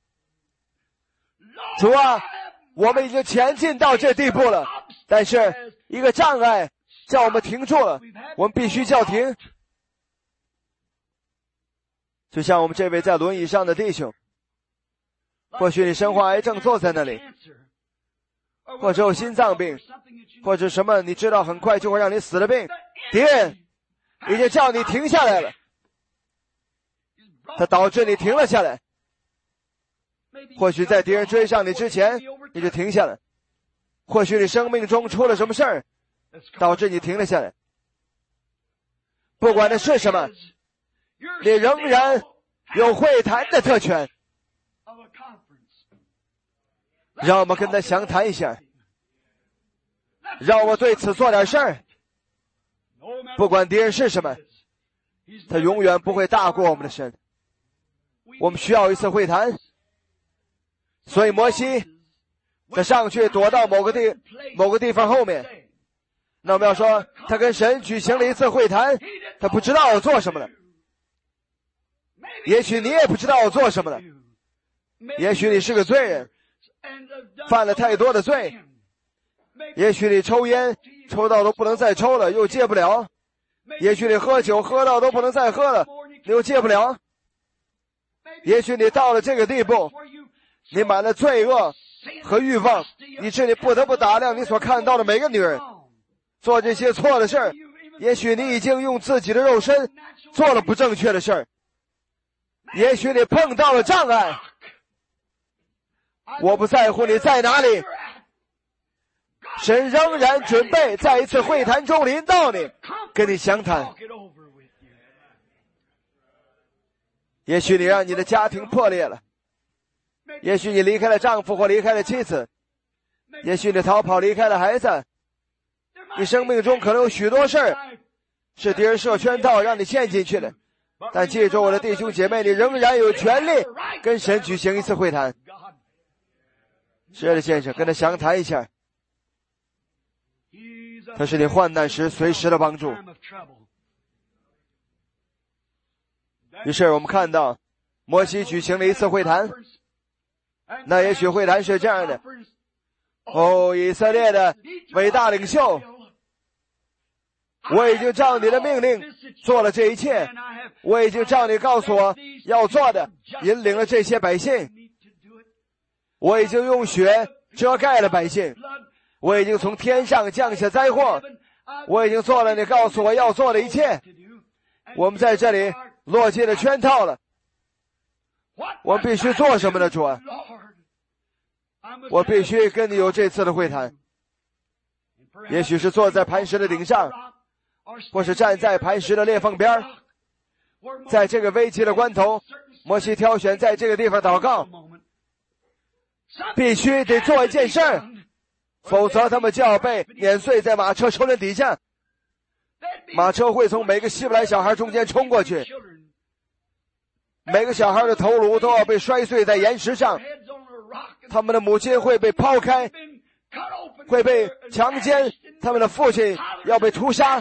Speaker 1: 主啊，我们已经前进到这地步了，但是一个障碍叫我们停住了，我们必须叫停。就像我们这位在轮椅上的弟兄，或许你身患癌症坐在那里，或者有心脏病，或者什么你知道很快就会让你死的病，敌人已经叫你停下来了，它导致你停了下来。或许在敌人追上你之前你就停下来，或许你生命中出了什么事儿导致你停了下来。不管那是什么，你仍然有会谈的特权。让我们跟他详谈一下，让我们对此做点事儿。不管敌人是什么，他永远不会大过我们的神。我们需要一次会谈。所以摩西他上去躲到某个地某个地方后面。那我们要说他跟神举行了一次会谈，他不知道要做什么了。也许你也不知道要做什么了，也许你是个罪人，犯了太多的罪，也许你抽烟抽到都不能再抽了，又戒不了，也许你喝酒喝到都不能再喝了，你又戒不了，也许你到了这个地步，你满了罪恶和欲望，以致你不得不打量你所看到的每个女人，做这些错的事儿。也许你已经用自己的肉身做了不正确的事儿，也许你碰到了障碍。我不在乎你在哪里，神仍然准备在一次会谈中临到你，跟你详谈。也许你让你的家庭破裂了，也许你离开了丈夫或离开了妻子，也许你逃跑离开了孩子，你生命中可能有许多事儿是敌人设圈套让你陷进去的。但记住我的弟兄姐妹，你仍然有权利跟神举行一次会谈。是的，先生，跟他详谈一下，他是你患难时随时的帮助。于是我们看到摩西举行了一次会谈。那也许会谈是这样的：哦，以色列的伟大领袖，我已经照你的命令做了这一切，我已经照你告诉我要做的引领了这些百姓，我已经用血遮盖了百姓，我已经从天上降下灾祸，我已经做了你告诉我要做的一切。我们在这里落进了圈套了，我必须做什么呢？主啊，我必须跟你有这次的会谈。也许是坐在磐石的顶上，或是站在磐石的裂缝边，在这个危急的关头，摩西挑选在这个地方祷告，必须得做一件事儿，否则他们就要被碾碎在马车车轮底下。马车会从每个希伯来小孩中间冲过去，每个小孩的头颅都要被摔碎在岩石上，他们的母亲会被抛开，会被强奸，他们的父亲要被屠杀。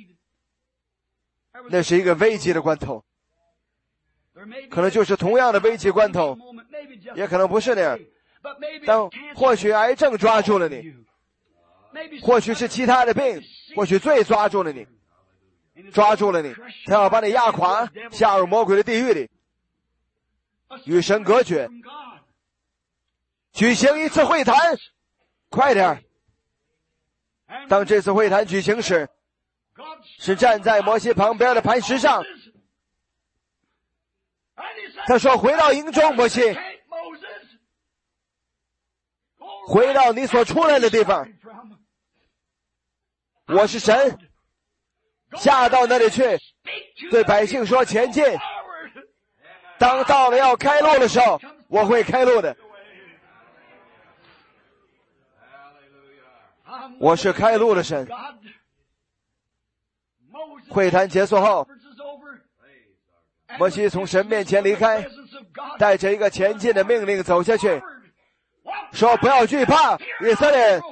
Speaker 1: 那是一个危急的关头，可能就是同样的危急关头，也可能不是那样，但或许癌症抓住了你，或许是其他的病，或许罪抓住了你，抓住了你，他要把你压垮，下入魔鬼的地狱里，与神隔绝。举行一次会谈，快点！当这次会谈举行时，是站在摩西旁边的磐石上。他说：“回到营中，摩西，回到你所出来的地方。 我是神，下到那里去，对百姓说前进。当到了要开路的时候，我会开路的。我是开路的神。会谈结束后，摩西从神面前离开，带着一个前进的命令走下去，说不要惧怕，以色列人，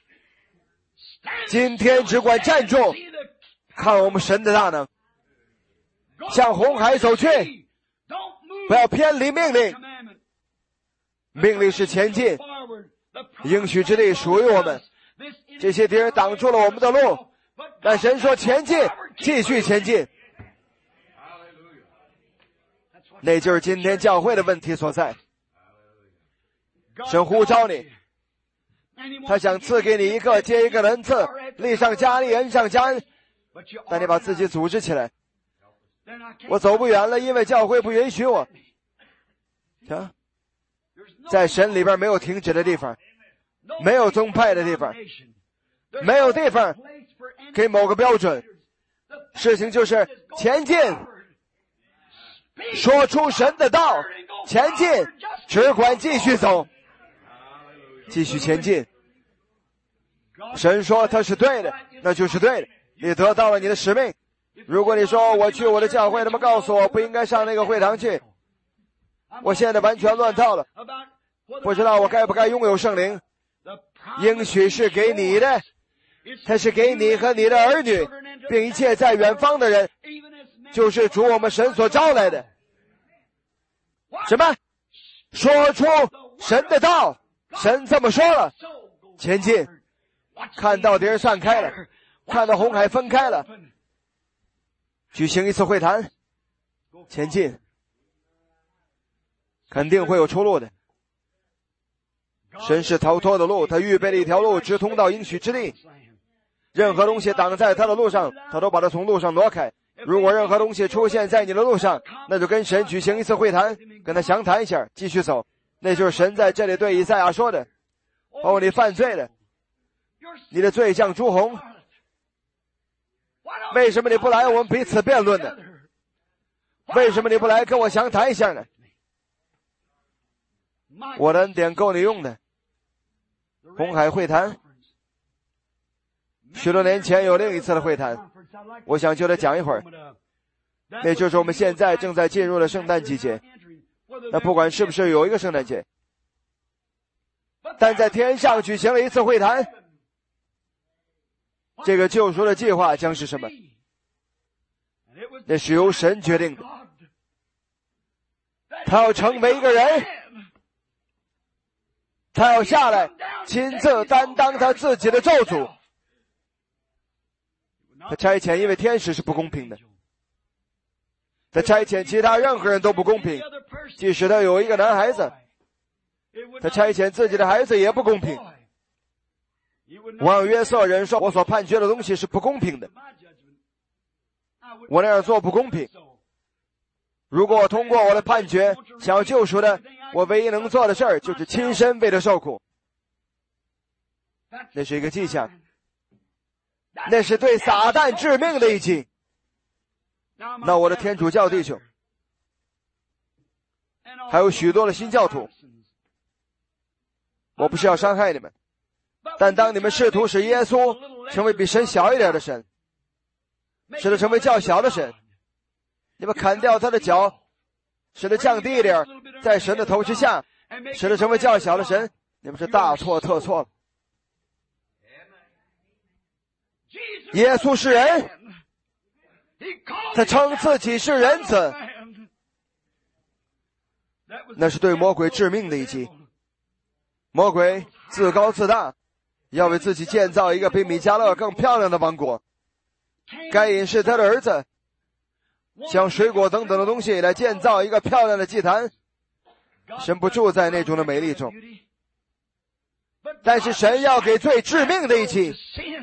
Speaker 1: 今天只管站住，看我们神的大能，向红海走去，不要偏离命令。命令是前进，应许之地属于我们。这些敌人挡住了我们的路，但神说前进，继续前进。那就是今天教会的问题所在。神呼召你，他想赐给你一个接一个的恩赐，力上加力，恩上加恩，但你把自己组织起来。我走不远了，因为教会不允许我。啊，在神里边没有停止的地方，没有宗派的地方，没有地方给某个标准。事情就是前进，说出神的道，前进，只管继续走，继续前进。神说他是对的，那就是对的，你得到了你的使命。如果你说我去我的教会，他们告诉我不应该上那个会堂去，我现在完全乱套了，不知道我该不该拥有圣灵。应许是给你的，它是给你和你的儿女，并一切在远方的人，就是主我们神所招来的。什么？说出神的道，神这么说了，前进，看到敌人散开了，看到红海分开了，举行一次会谈，前进，肯定会有出路的。神是逃脱的路，他预备了一条路直通到应许之地，任何东西挡在他的路上，他都把它从路上挪开。如果任何东西出现在你的路上，那就跟神举行一次会谈，跟他详谈一下，继续走。那就是神在这里对以赛亚说的，哦，你犯罪了，你的罪像朱红，为什么你不来我们彼此辩论呢？为什么你不来跟我详谈一下呢？我的恩典够你用的。红海会谈，许多年前有另一次的会谈，我想就来讲一会儿。那就是我们现在正在进入的圣诞季节。那不管是不是有一个圣诞节，但在天上举行了一次会谈。这个救赎的计划将是什么？那是由神决定的。他要成为一个人，他要下来亲自担当他自己的咒诅。他差遣一位天使是不公平的，他差遣其他任何人都不公平，即使他有一个男孩子，他差遣自己的孩子也不公平。我让约瑟人说我所判决的东西是不公平的，我那样做不公平。如果我通过我的判决想要救赎的，我唯一能做的事儿就是亲身为他受苦。那是一个迹象，那是对撒旦致命的一击。那我的天主教弟兄还有许多的新教徒，我不是要伤害你们，但当你们试图使耶稣成为比神小一点的神，使他成为较小的神，你们砍掉他的脚，使他降低一点，在神的头之下，使他成为较小的神，你们是大错特错了。耶稣是人，他称自己是人子，那是对魔鬼致命的一击。魔鬼自高自大，要为自己建造一个比米迦勒更漂亮的王国。该隐是他的儿子，像水果等等的东西来建造一个漂亮的祭坛。神不住在那种的美丽中，但是神要给最致命的一击，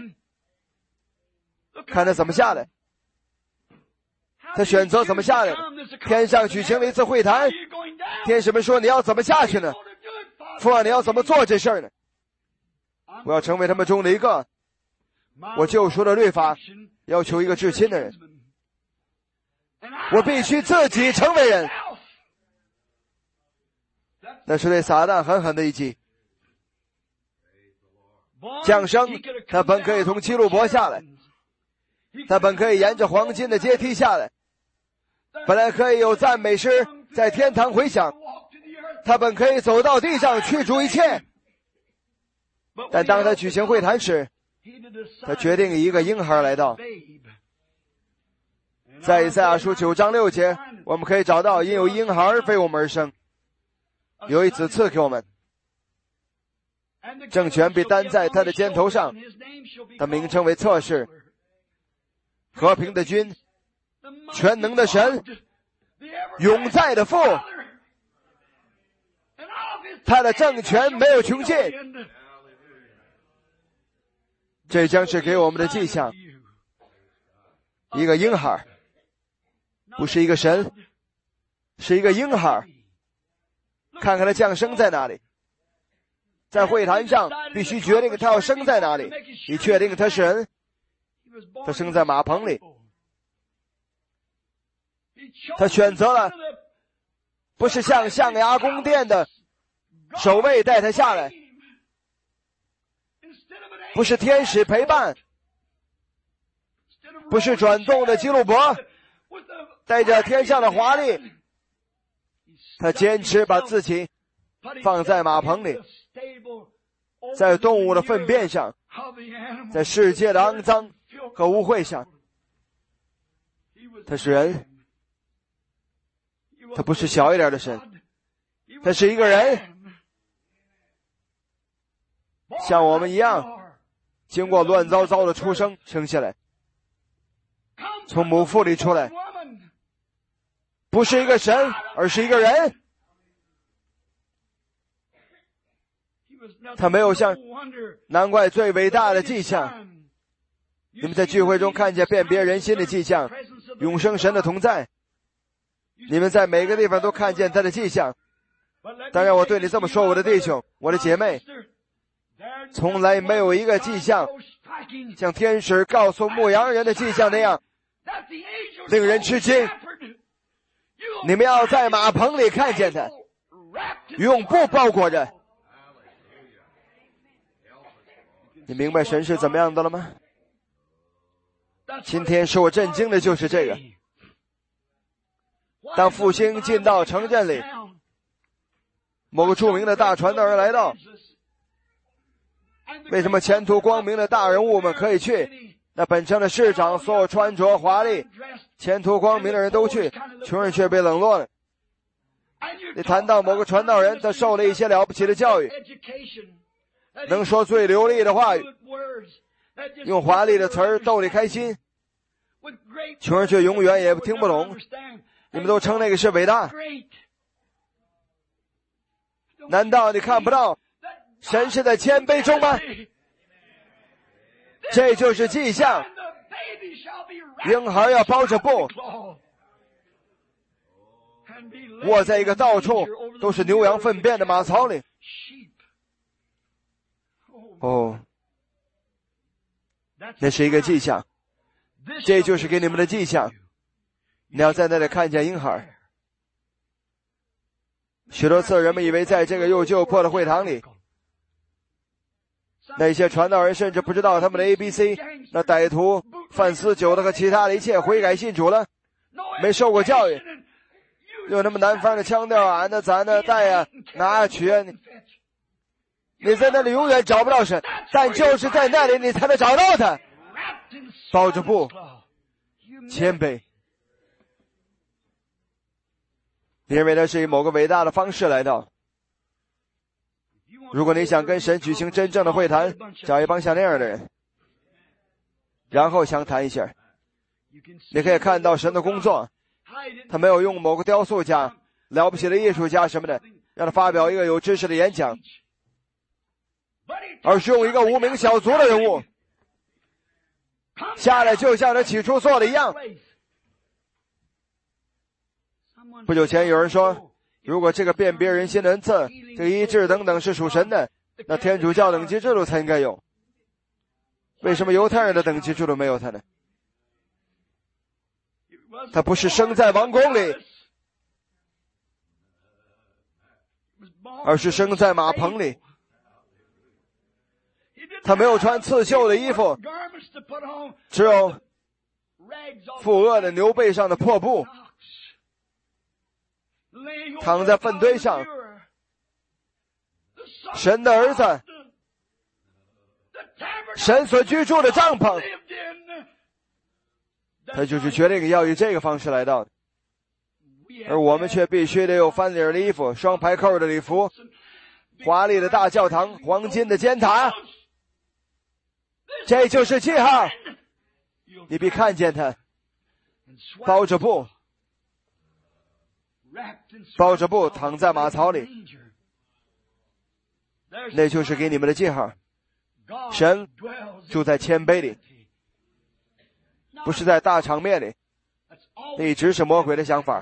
Speaker 1: 看他怎么下来。他选择怎么下来。天上举行了一次会谈，天使们说你要怎么下去呢？父啊，你要怎么做这事儿呢？我要成为他们中的一个， 我救赎的律法要求一个至亲的人，我必须自己成为人。那是对撒旦狠狠的一击。降生，他本可以从基路伯下来，他本可以沿着黄金的阶梯下来，本来可以有赞美诗在天堂回响，他本可以走到地上去除一切。但当他举行会谈时，他决定以一个婴孩来到。在以赛亚书九章六节，我们可以找到因有婴孩为我们而生，有一子赐给我们，政权必担在他的肩头上，他名称为策士，和平的君，全能的神，永在的父，他的政权没有穷尽。这将是给我们的迹象，一个婴孩，不是一个神，是一个婴孩。看看他降生在哪里，在会谈上必须决定他要生在哪里，以确定他是人。他生在马棚里，他选择了不是像象牙宫殿的守卫带他下来，不是天使陪伴，不是转动的基路伯带着天上的华丽，他坚持把自己放在马棚里，在动物的粪便上，在世界的肮脏和污秽上。他是人，他不是小一点的神，他是一个人，像我们一样，经过乱糟糟的出生生下来，从母腹里出来，不是一个神，而是一个人。他没有像，难怪最伟大的迹象，你们在聚会中看见辨别人心的迹象，永生神的同在，你们在每个地方都看见他的迹象。但让我对你这么说，我的弟兄，我的姐妹，从来没有一个迹象像天使告诉牧羊人的迹象那样令人吃惊。你们要在马棚里看见他，用布包裹着。你明白神是怎么样的了吗？今天使我震惊的就是这个。当复兴进到城镇里，某个著名的大传道人来到，为什么前途光明的大人物们可以去？那本城的市长所有穿着华丽、前途光明的人都去，穷人却被冷落了。你谈到某个传道人，他受了一些了不起的教育，能说最流利的话语，用华丽的词儿逗你开心，穷人却永远也听不懂。你们都称那个是伟大，难道你看不到神是在谦卑中吗？这就是迹象，婴孩要包着布，卧在一个到处都是牛羊粪便的马槽里。哦，那是一个迹象，这就是给你们的迹象。你要在那里看见婴孩。许多次人们以为在这个又旧破的会堂里，那些传道人甚至不知道他们的 A B C， 那歹徒、贩私酒的和其他的一切悔改信主了，没受过教育，用他们南方的腔调啊，那咱的带呀、拿呀、取啊，你你在那里永远找不到神，但就是在那里你才能找到他。包着布，谦卑。你认为那是以某个伟大的方式来到？如果你想跟神举行真正的会谈，找一帮像那样的人，然后详谈一下。你可以看到神的工作，他没有用某个雕塑家、了不起的艺术家什么的，让他发表一个有知识的演讲，而是用一个无名小卒的人物下来，就像他起初做的一样。不久前有人说，如果这个辨别人心的恩赐、这个医治等等是属神的，那天主教等级制度才应该有。 为什么犹太人的等级制度没有他呢？他不是生在王宫里，而是生在马棚里。他没有穿刺绣的衣服，只有负轭的牛背上的破布，躺在粪堆上。神的儿子，神所居住的帐篷，他就是决定要以这个方式来到的。而我们却必须得有翻领的衣服，双排扣的礼服，华丽的大教堂，黄金的尖塔。这就是记号。你必看见他包着布，包着布躺在马槽里，那就是给你们的记号。神住在谦卑里，不是在大场面里，那一直是魔鬼的想法。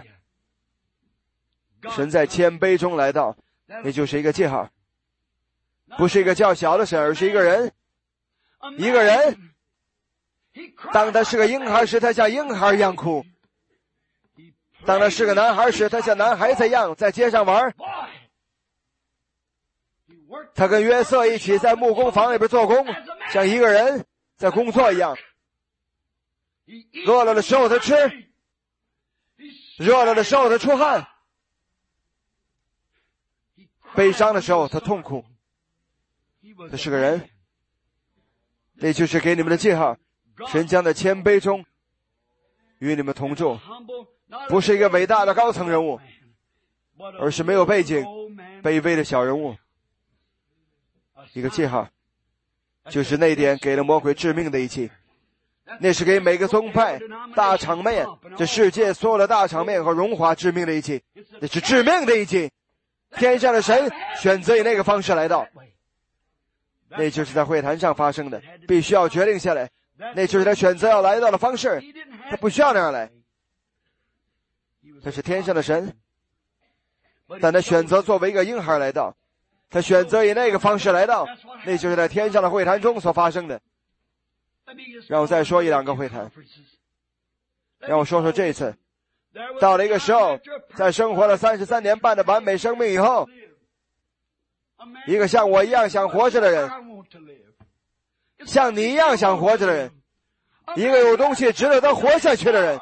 Speaker 1: 神在谦卑中来到，那就是一个记号，不是一个较小的神，而是一个人。一个人当他是个婴孩时，他像婴孩一样哭；当他是个男孩时，他像男孩子一样在街上玩。他跟约瑟一起在木工房里边做工，像一个人在工作一样。饿了的时候他吃，热了的时候他出汗，悲伤的时候他痛苦。他是个人，那就是给你们的记号。神将在谦卑中与你们同住，不是一个伟大的高层人物，而是没有背景卑微的小人物。一个记号，就是那点给了魔鬼致命的一击。那是给每个宗派大场面，这世界所有的大场面和荣华致命的一击。那是致命的一击。天上的神选择以那个方式来到，那就是在会谈上发生的，必须要决定下来。那就是他选择要来到的方式，他不需要那样来。他是天上的神，但他选择作为一个婴孩来到，他选择以那个方式来到，那就是在天上的会谈中所发生的。让我再说一两个会谈，让我说说这次。到了一个时候，在生活了三十三年半的完美生命以后，一个像我一样想活着的人，像你一样想活着的人，一个有东西值得他活下去的人，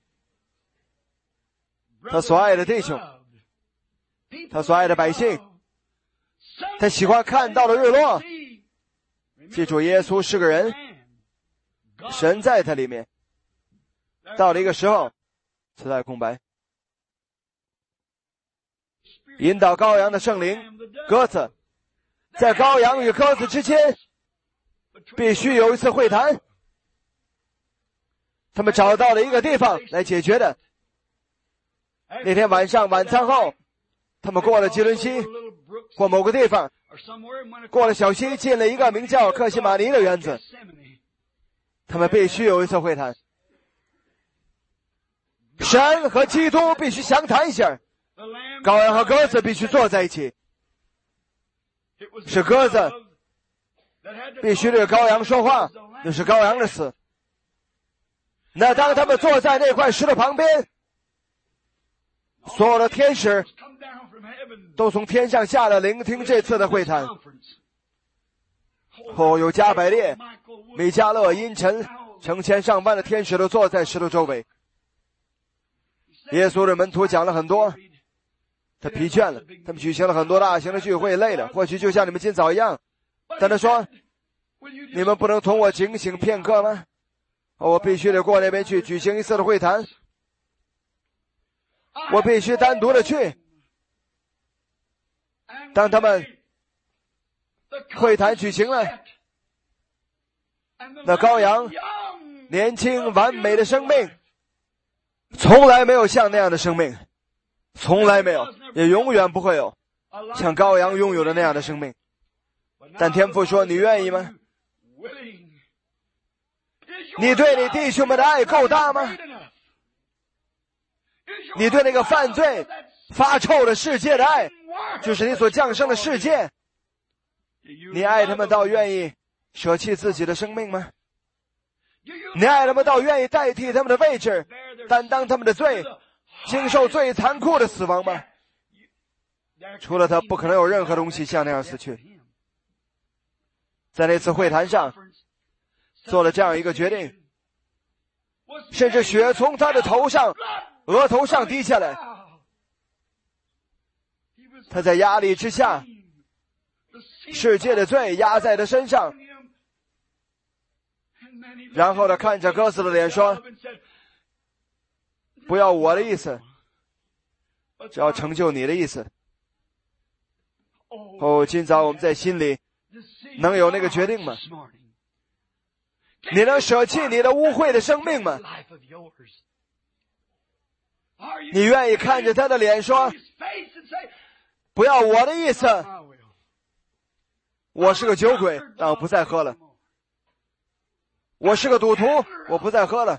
Speaker 1: 他所爱的弟兄，他所爱的百姓，他喜欢看到的日落。记住，耶稣是个人，神在他里面。到了一个时候，磁带空白，引导羔羊的圣灵，鸽子，在羔羊与鸽子之间必须有一次会谈。他们找到了一个地方来解决的。那天晚上晚餐后，他们过了吉伦西，过某个地方，过了小溪，进了一个名叫克西马尼的园子。他们必须有一次会谈。神和基督必须详谈一下，羔羊和鸽子必须坐在一起。是鸽子必须对羔羊说话，那是羔羊的死。那当他们坐在那块石头旁边，所有的天使都从天上下来聆听这次的会谈。后有加百列、米迦勒、阴沉，成千上万的天使都坐在石头周围。耶稣的门徒讲了很多，他疲倦了，他们举行了很多大型的聚会，累了，或许就像你们今早一样。但他说，你们不能同我警醒片刻吗？我必须得过那边去举行一次的会谈，我必须单独的去。当他们会谈举行了，那羔羊年轻完美的生命从来没有像那样的生命，从来没有，也永远不会有像羔羊拥有的那样的生命。但天父说，你愿意吗？你对你弟兄们的爱够大吗？你对那个犯罪发臭的世界的爱，就是你所降生的世界，你爱他们到愿意舍弃自己的生命吗？你爱他们到愿意代替他们的位置，担当他们的罪，经受最残酷的死亡吗？除了他，不可能有任何东西像那样死去。在那次会谈上，做了这样一个决定，甚至血从他的头上、额头上滴下来。他在压力之下，世界的罪压在他身上，然后他看着哥斯的脸说：不要我的意思，只要成就你的意思。哦，今早我们在心里能有那个决定吗？你能舍弃你的污秽的生命吗？你愿意看着他的脸说：不要我的意思，我是个酒鬼，但我不再喝了。我是个赌徒，我不再喝了。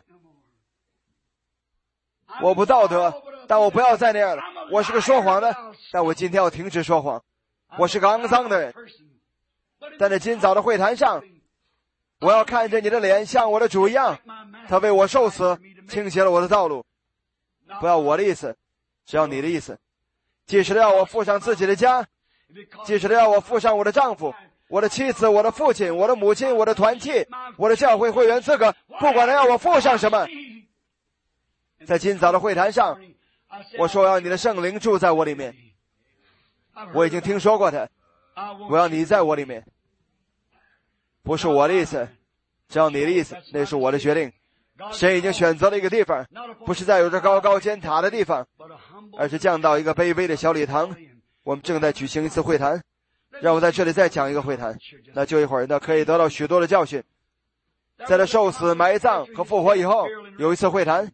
Speaker 1: 我不道德，但我不要再那样了。我是个说谎的，但我今天要停止说谎。我是个肮脏的人，但在今早的会谈上，我要看着你的脸像我的主一样，他为我受死，倾斜了我的道路。不要我的意思，只要你的意思。即使要我付上自己的家，即使要我付上我的丈夫、我的妻子、我的父亲、我的母亲、我的团契、我的教会会员资格，不管他要我付上什么。在今早的会谈上，我说我要你的圣灵住在我里面。我已经听说过他，我要你在我里面。不是我的意思，只要你的意思，那是我的决定。神已经选择了一个地方，不是在有着高高尖塔的地方，而是降到一个卑微的小礼堂。我们正在举行一次会谈，让我在这里再讲一个会谈，那就一会儿呢可以得到许多的教训。在他受死、埋葬和复活以后，有一次会谈，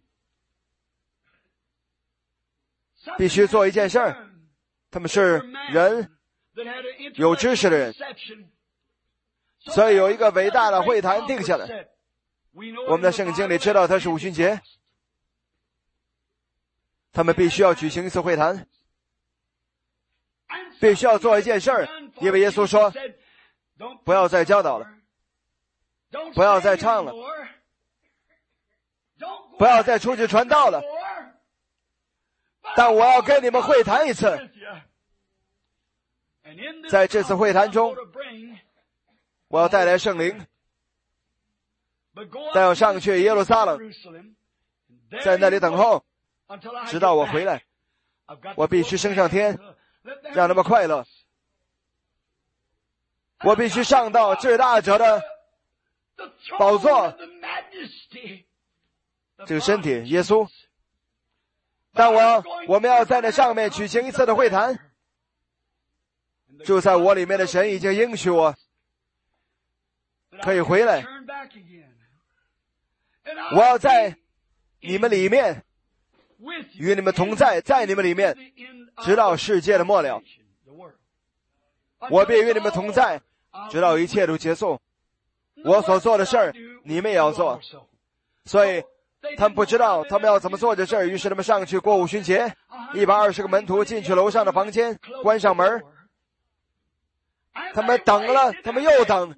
Speaker 1: 必须做一件事儿。他们是人，有知识的人，所以有一个伟大的会谈定下来。我们在圣经里知道它是五旬节，他们必须要举行一次会谈，必须要做一件事儿，因为耶稣说不要再教导了，不要再唱了，不要再出去传道了，但我要跟你们会谈一次。在这次会谈中，我要带来圣灵，带我上去耶路撒冷，在那里等候，直到我回来。我必须升上天，让他们快乐。我必须上到至大者的宝座，这个身体耶稣。但我我们要在那上面举行一次的会谈。住在我里面的神已经应许我可以回来，我要在你们里面，与你们同在，在你们里面，直到世界的末了。我必与你们同在，直到一切都结束。我所做的事儿，你们也要做。所以他们不知道他们要怎么做这事儿，于是他们上去过五旬节。一百二十个门徒进去楼上的房间，关上门。他们等了，他们又等。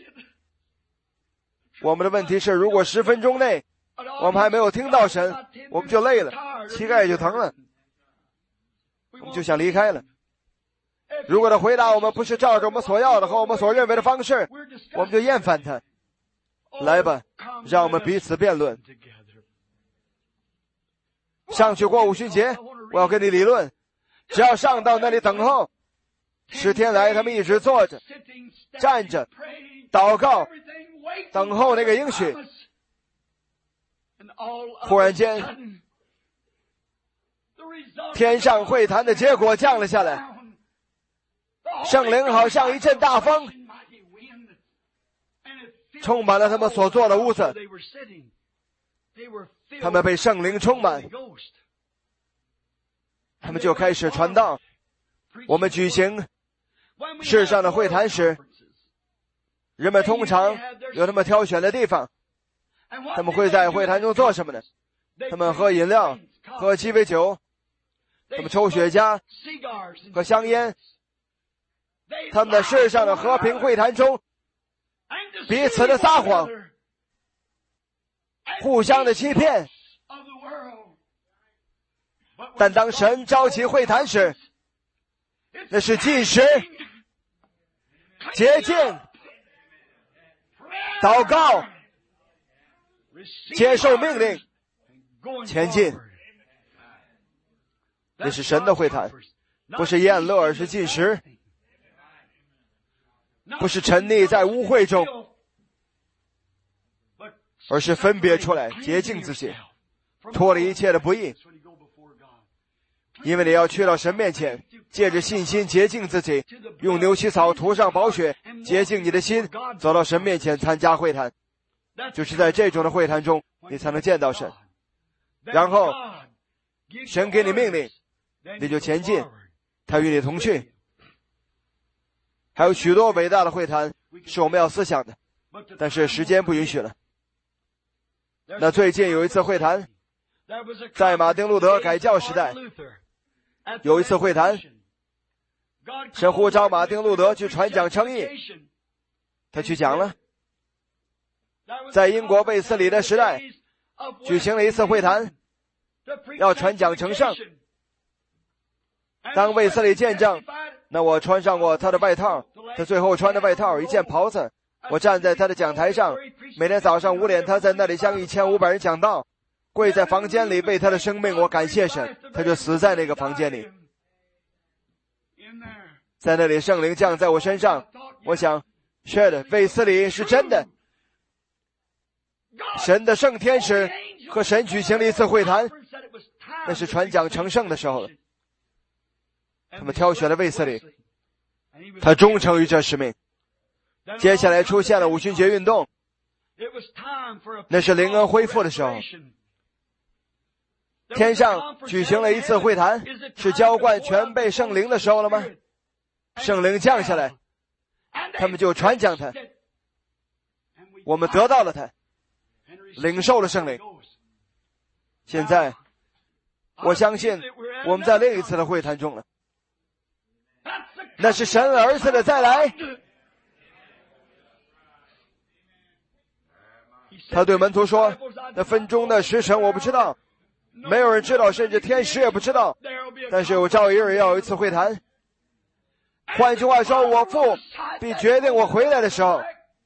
Speaker 1: 我们的问题是，如果十分钟内我们还没有听到神，我们就累了，膝盖就疼了，我们就想离开了。如果他回答我们不是照着我们所要的和我们所认为的方式，我们就厌烦他。来吧，让我们彼此辩论。上去过五旬节，我要跟你理论。只要上到那里等候，十天来他们一直坐着、站着、祷告，等候那个应许。忽然间，天上会谈的结果降了下来，圣灵好像一阵大风，充满了他们所坐的屋子。他们被圣灵充满，他们就开始传道。我们举行世上的会谈时，人们通常有他们挑选的地方。他们会在会谈中做什么呢？他们喝饮料，喝鸡尾酒，他们抽雪茄和香烟。他们在世上的和平会谈中彼此的撒谎，互相的欺骗。但当神召集会谈时，那是禁食、洁净、祷告、接受命令、前进。那是神的会谈，不是宴乐，而是禁食，不是沉溺在污秽中，而是分别出来，洁净自己，脱离一切的不义。因为你要去到神面前，借着信心洁净自己，用牛膝草涂上宝血，洁净你的心，走到神面前参加会谈。就是在这种的会谈中，你才能见到神。然后神给你命令，你就前进，他与你同去。还有许多伟大的会谈是我们要思想的，但是时间不允许了。那最近有一次会谈，在马丁路德改教时代，有一次会谈，神呼召马丁路德去传讲称义，他去讲了。在英国卫斯理的时代，举行了一次会谈，要传讲成圣。当卫斯理见证，那我穿上过他的外套，他最后穿的外套，一件袍子。我站在他的讲台上，每天早上五点，他在那里向一千五百人讲道，跪在房间里为他的生命，我感谢神，他就死在那个房间里。在那里圣灵降在我身上，我想，是的，卫斯理是真的。神的圣天使和神举行了一次会谈，那是传讲成圣的时候了。他们挑选了卫斯理，他忠诚于这使命。接下来出现了五旬节运动，那是灵恩恢复的时候。天上举行了一次会谈，是浇灌全被圣灵的时候了吗？圣灵降下来，他们就传讲他，我们得到了他，领受了圣灵。现在我相信我们在另一次的会谈中了，那是神儿子的再来。他对门徒说，那分钟的时辰我不知道，没有人知道，甚至天使也不知道，但是有朝一日要有一次会谈。换句话说，我父必决定我回来的时候，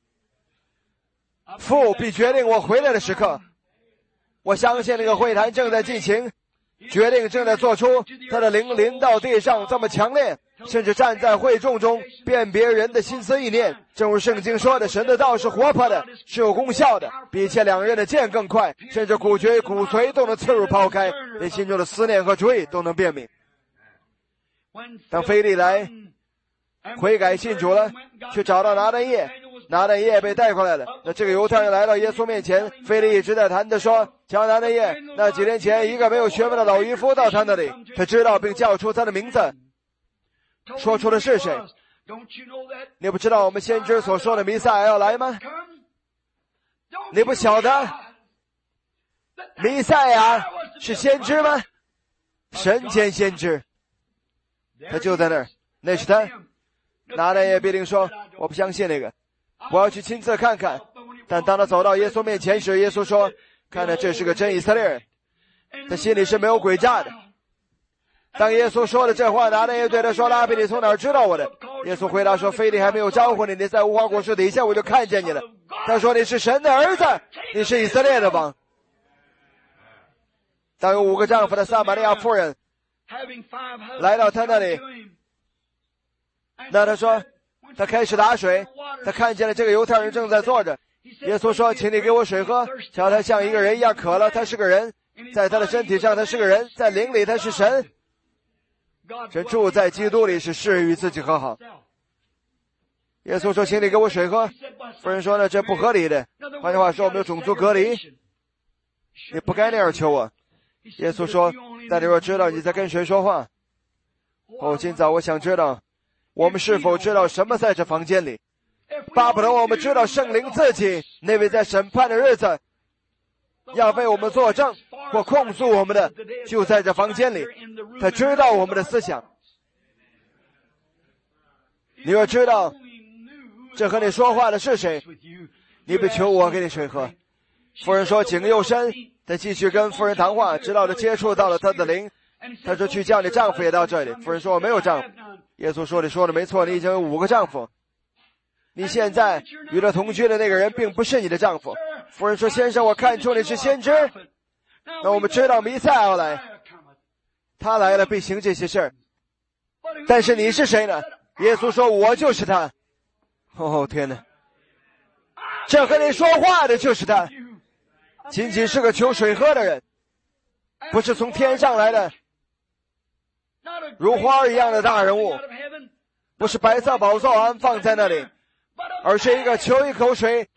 Speaker 1: 父必决定我回来的时刻。我相信那个会谈正在进行，决定正在做出，他的灵临到地上这么强烈，甚至站在会众中辨别人的心思意念。正如圣经说的，神的道是活泼的，是有功效的，比一切两刃的剑更快，甚至骨髓骨髓都能刺入抛开，连心中的思念和主意都能辨明。当腓利来悔改信主了，去找到拿但业，拿但业被带过来了。那这个犹太人来到耶稣面前，腓利一直在谈的说，瞧拿但业，那几年前一个没有学问的老渔夫到他那里，他知道并叫出他的名字，说出的是谁。你不知道我们先知所说的弥赛亚要来吗？你不晓得弥赛亚是先知吗？神间先知，他就在那儿，那是他。拿但业必定说，我不相信那个，我要去亲自看看。但当他走到耶稣面前时，耶稣说，看来这是个真以色列人，他心里是没有诡诈的。当耶稣说了这话，拿但业对他说，拉比，你从哪儿知道我的？耶稣回答说，腓利还没有招呼你，你在无花果树底下，我就看见你了。他说，你是神的儿子，你是以色列的王。当有五个丈夫的撒玛利亚妇人来到他那里，那他说，他开始打水，他看见了这个犹太人正在坐着。耶稣说，请你给我水喝。瞧，他像一个人一样渴了，他是个人，在他的身体上他是个人，在灵里他是神。这住在基督里是誓与自己和好。耶稣说，请你给我水喝。妇人说呢，这不合理的，换句话说，我们有种族隔离，你不该那样求我。耶稣说，但你若知道你在跟谁说话。哦，今早我想知道我们是否知道什么在这房间里，巴不得我们知道圣灵自己，那位在审判的日子要为我们作证或控诉我们的，就在这房间里，他知道我们的思想。你若知道这和你说话的是谁？你不求我给你水喝。妇人说井又深。他继续跟妇人谈话，直到他接触到了他的灵。他说去叫你丈夫也到这里。妇人说我没有丈夫。耶稣说你说的没错，你已经有五个丈夫。你现在与他同居的那个人并不是你的丈夫。妇人说先生，我看出你是先知。那我们知道弥赛亚要来，他来了必行这些事儿。但是你是谁呢？耶稣说我就是他。哦天哪，这和你说话的就是他，仅仅是个求水喝的人，不是从天上来的如花一样的大人物，不是白色宝座安放在那里，而是一个求一口水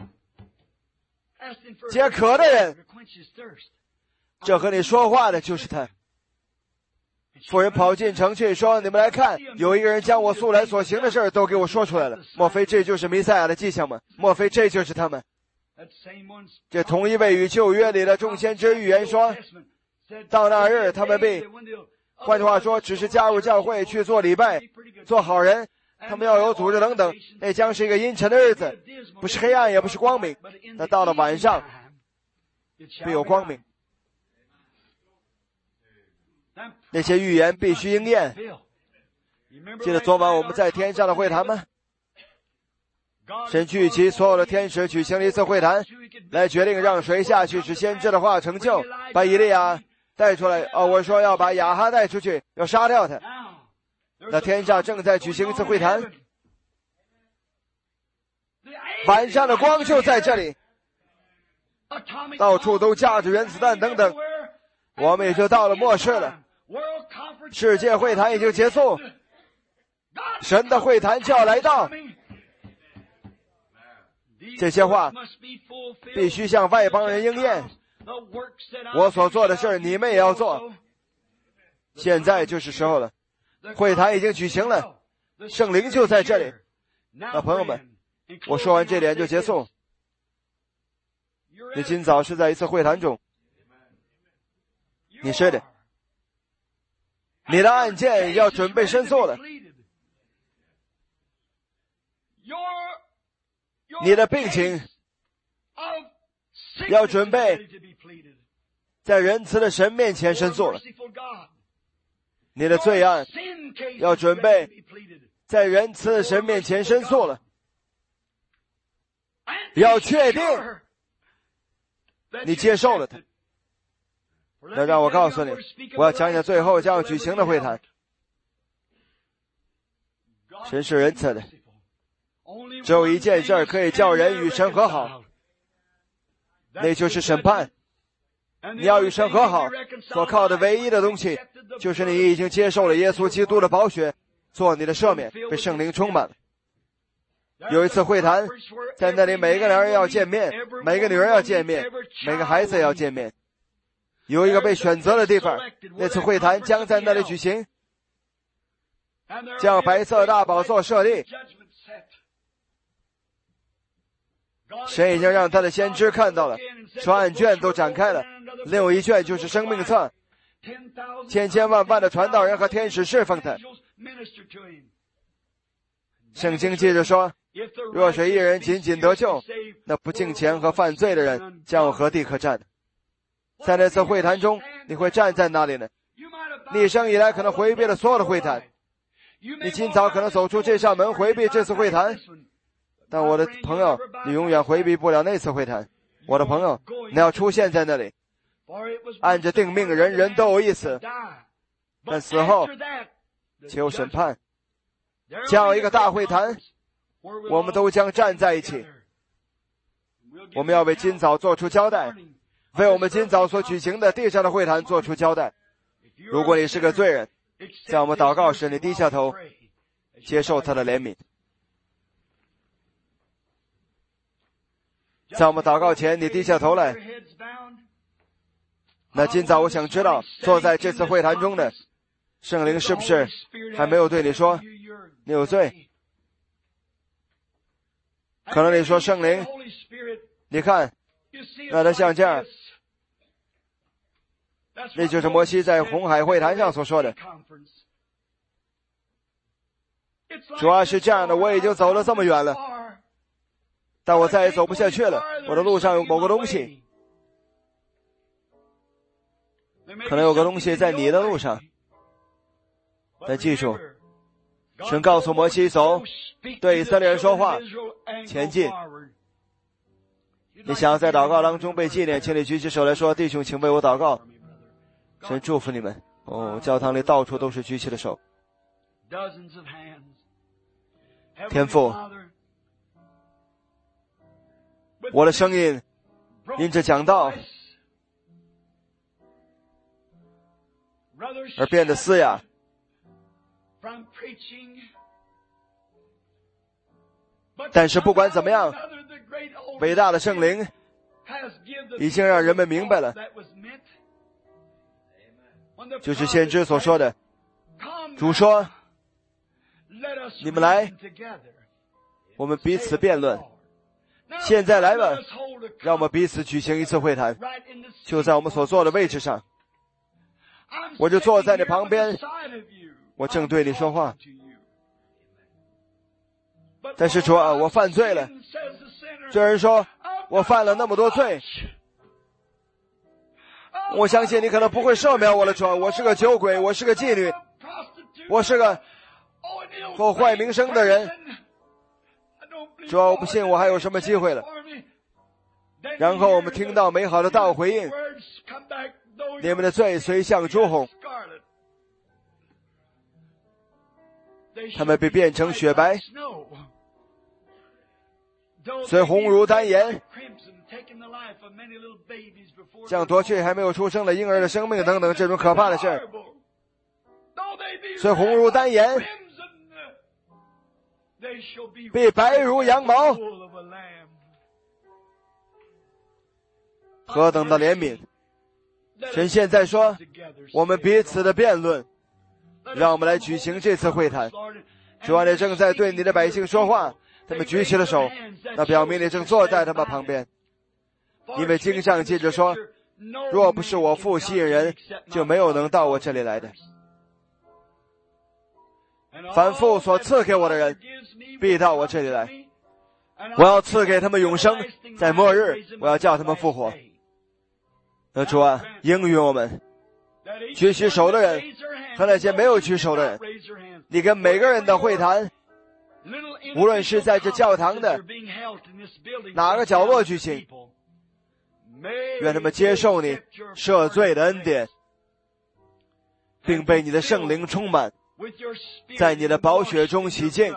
Speaker 1: 解渴的人。这和你说话的就是他。妇人跑进城去说，你们来看，有一个人将我素来所行的事儿都给我说出来了。莫非这就是弥赛亚的迹象吗？莫非这就是他们？这同一位与旧约里的众先知预言说，到那日他们必，换句话说，只是加入教会去做礼拜做好人，他们要有组织等等，那将是一个阴沉的日子，不是黑暗也不是光明。那到了晚上必有光明。那些预言必须应验。记得昨晚我们在天上的会谈吗？神聚集所有的天使举行了一次会谈，来决定让谁下去使先知的话成就，把以利亚带出来。哦，我说要把亚哈带出去，要杀掉他。那天上正在举行一次会谈，晚上的光就在这里，到处都架着原子弹等等，我们也就到了末世了。世界会谈已经结束，神的会谈就要来到。这些话必须向外邦人应验。我所做的事儿你们也要做，现在就是时候了。会谈已经举行了，圣灵就在这里。那朋友们，我说完这点就结束。你今早是在一次会谈中，你是的，你的案件要准备申诉了，你的病情要准备在仁慈的神面前申诉了，你的罪案要准备在仁慈的神面前申诉了，要确定你接受了他。那让我告诉你，我要讲讲最后将要举行的会谈。神是仁慈的，只有一件事可以叫人与神和好，那就是审判。你要与神和好，所靠的唯一的东西就是你已经接受了耶稣基督的宝血做你的赦免，被圣灵充满了。有一次会谈，在那里每个男人要见面，每个女人要见面，每个孩子也要见面。有一个被选择的地方，那次会谈将在那里举行，将白色大宝座设立。神已经让他的先知看到了，传案卷都展开了，另有一卷就是生命册，千千万万的传道人和天使侍奉他。圣经记着说，若是一人仅仅得救，那不敬虔和犯罪的人将有何地可站的？在那次会谈中，你会站在哪里呢？你一生以来可能回避了所有的会谈，你今早可能走出这扇门回避这次会谈，但我的朋友，你永远回避不了那次会谈。我的朋友，你要出现在那里。按着定命，人人都有一死，但死后且有审判，将有一个大会谈，我们都将站在一起。我们要为今早做出交代，为我们今早所举行的地上的会谈做出交代。如果你是个罪人，在我们祷告时你低下头，接受他的怜悯。在我们祷告前你低下头来。那今早我想知道，坐在这次会谈中的圣灵是不是还没有对你说你有罪？可能你说圣灵，你看那他像这样，那就是摩西在红海会谈上所说的。主要是这样的，我已经走了这么远了， 但我再也走不下去了，我的路上有某个东西，可能有个东西在你的路上。但记住，神告诉摩西走，对以色列人说话，前进。你想要在祷告当中被纪念，请你举起手来说，弟兄请为我祷告。神祝福你们。哦，教堂里到处都是举起的手。天父，我的声音因着讲道而变得嘶哑，但是不管怎么样，伟大的圣灵已经让人们明白了，就是先知所说的，主说，你们来，我们彼此辩论。现在来吧，让我们彼此举行一次会谈，就在我们所坐的位置上。我就坐在你旁边，我正对你说话。但是主啊，我犯罪了。罪人说，我犯了那么多罪，我相信你可能不会赦免我的主。我是个酒鬼，我是个妓女，我是个破坏名声的人。主啊，我不信我还有什么机会了。然后我们听到美好的道回应，你们的罪虽像朱红，他们被变成雪白，虽红如丹颜，将夺去还没有出生的婴儿的生命等等这种可怕的事儿。虽红如丹颜，必白如羊毛。何等的怜悯！神现在说，我们彼此的辩论，让我们来举行这次会谈。主啊，你正在对你的百姓说话，他们举起了手，那表明你正坐在他们旁边。因为经上记着说，若不是我父吸引人，就没有能到我这里来的。凡父所赐给我的人，必到我这里来。我要赐给他们永生，在末日我要叫他们复活。那主啊，应允我们举起手的人和那些没有举手的人，你跟每个人的会谈，无论是在这教堂的哪个角落举行，愿他们接受你赦罪的恩典，并被你的圣灵充满，在你的宝血中洗净。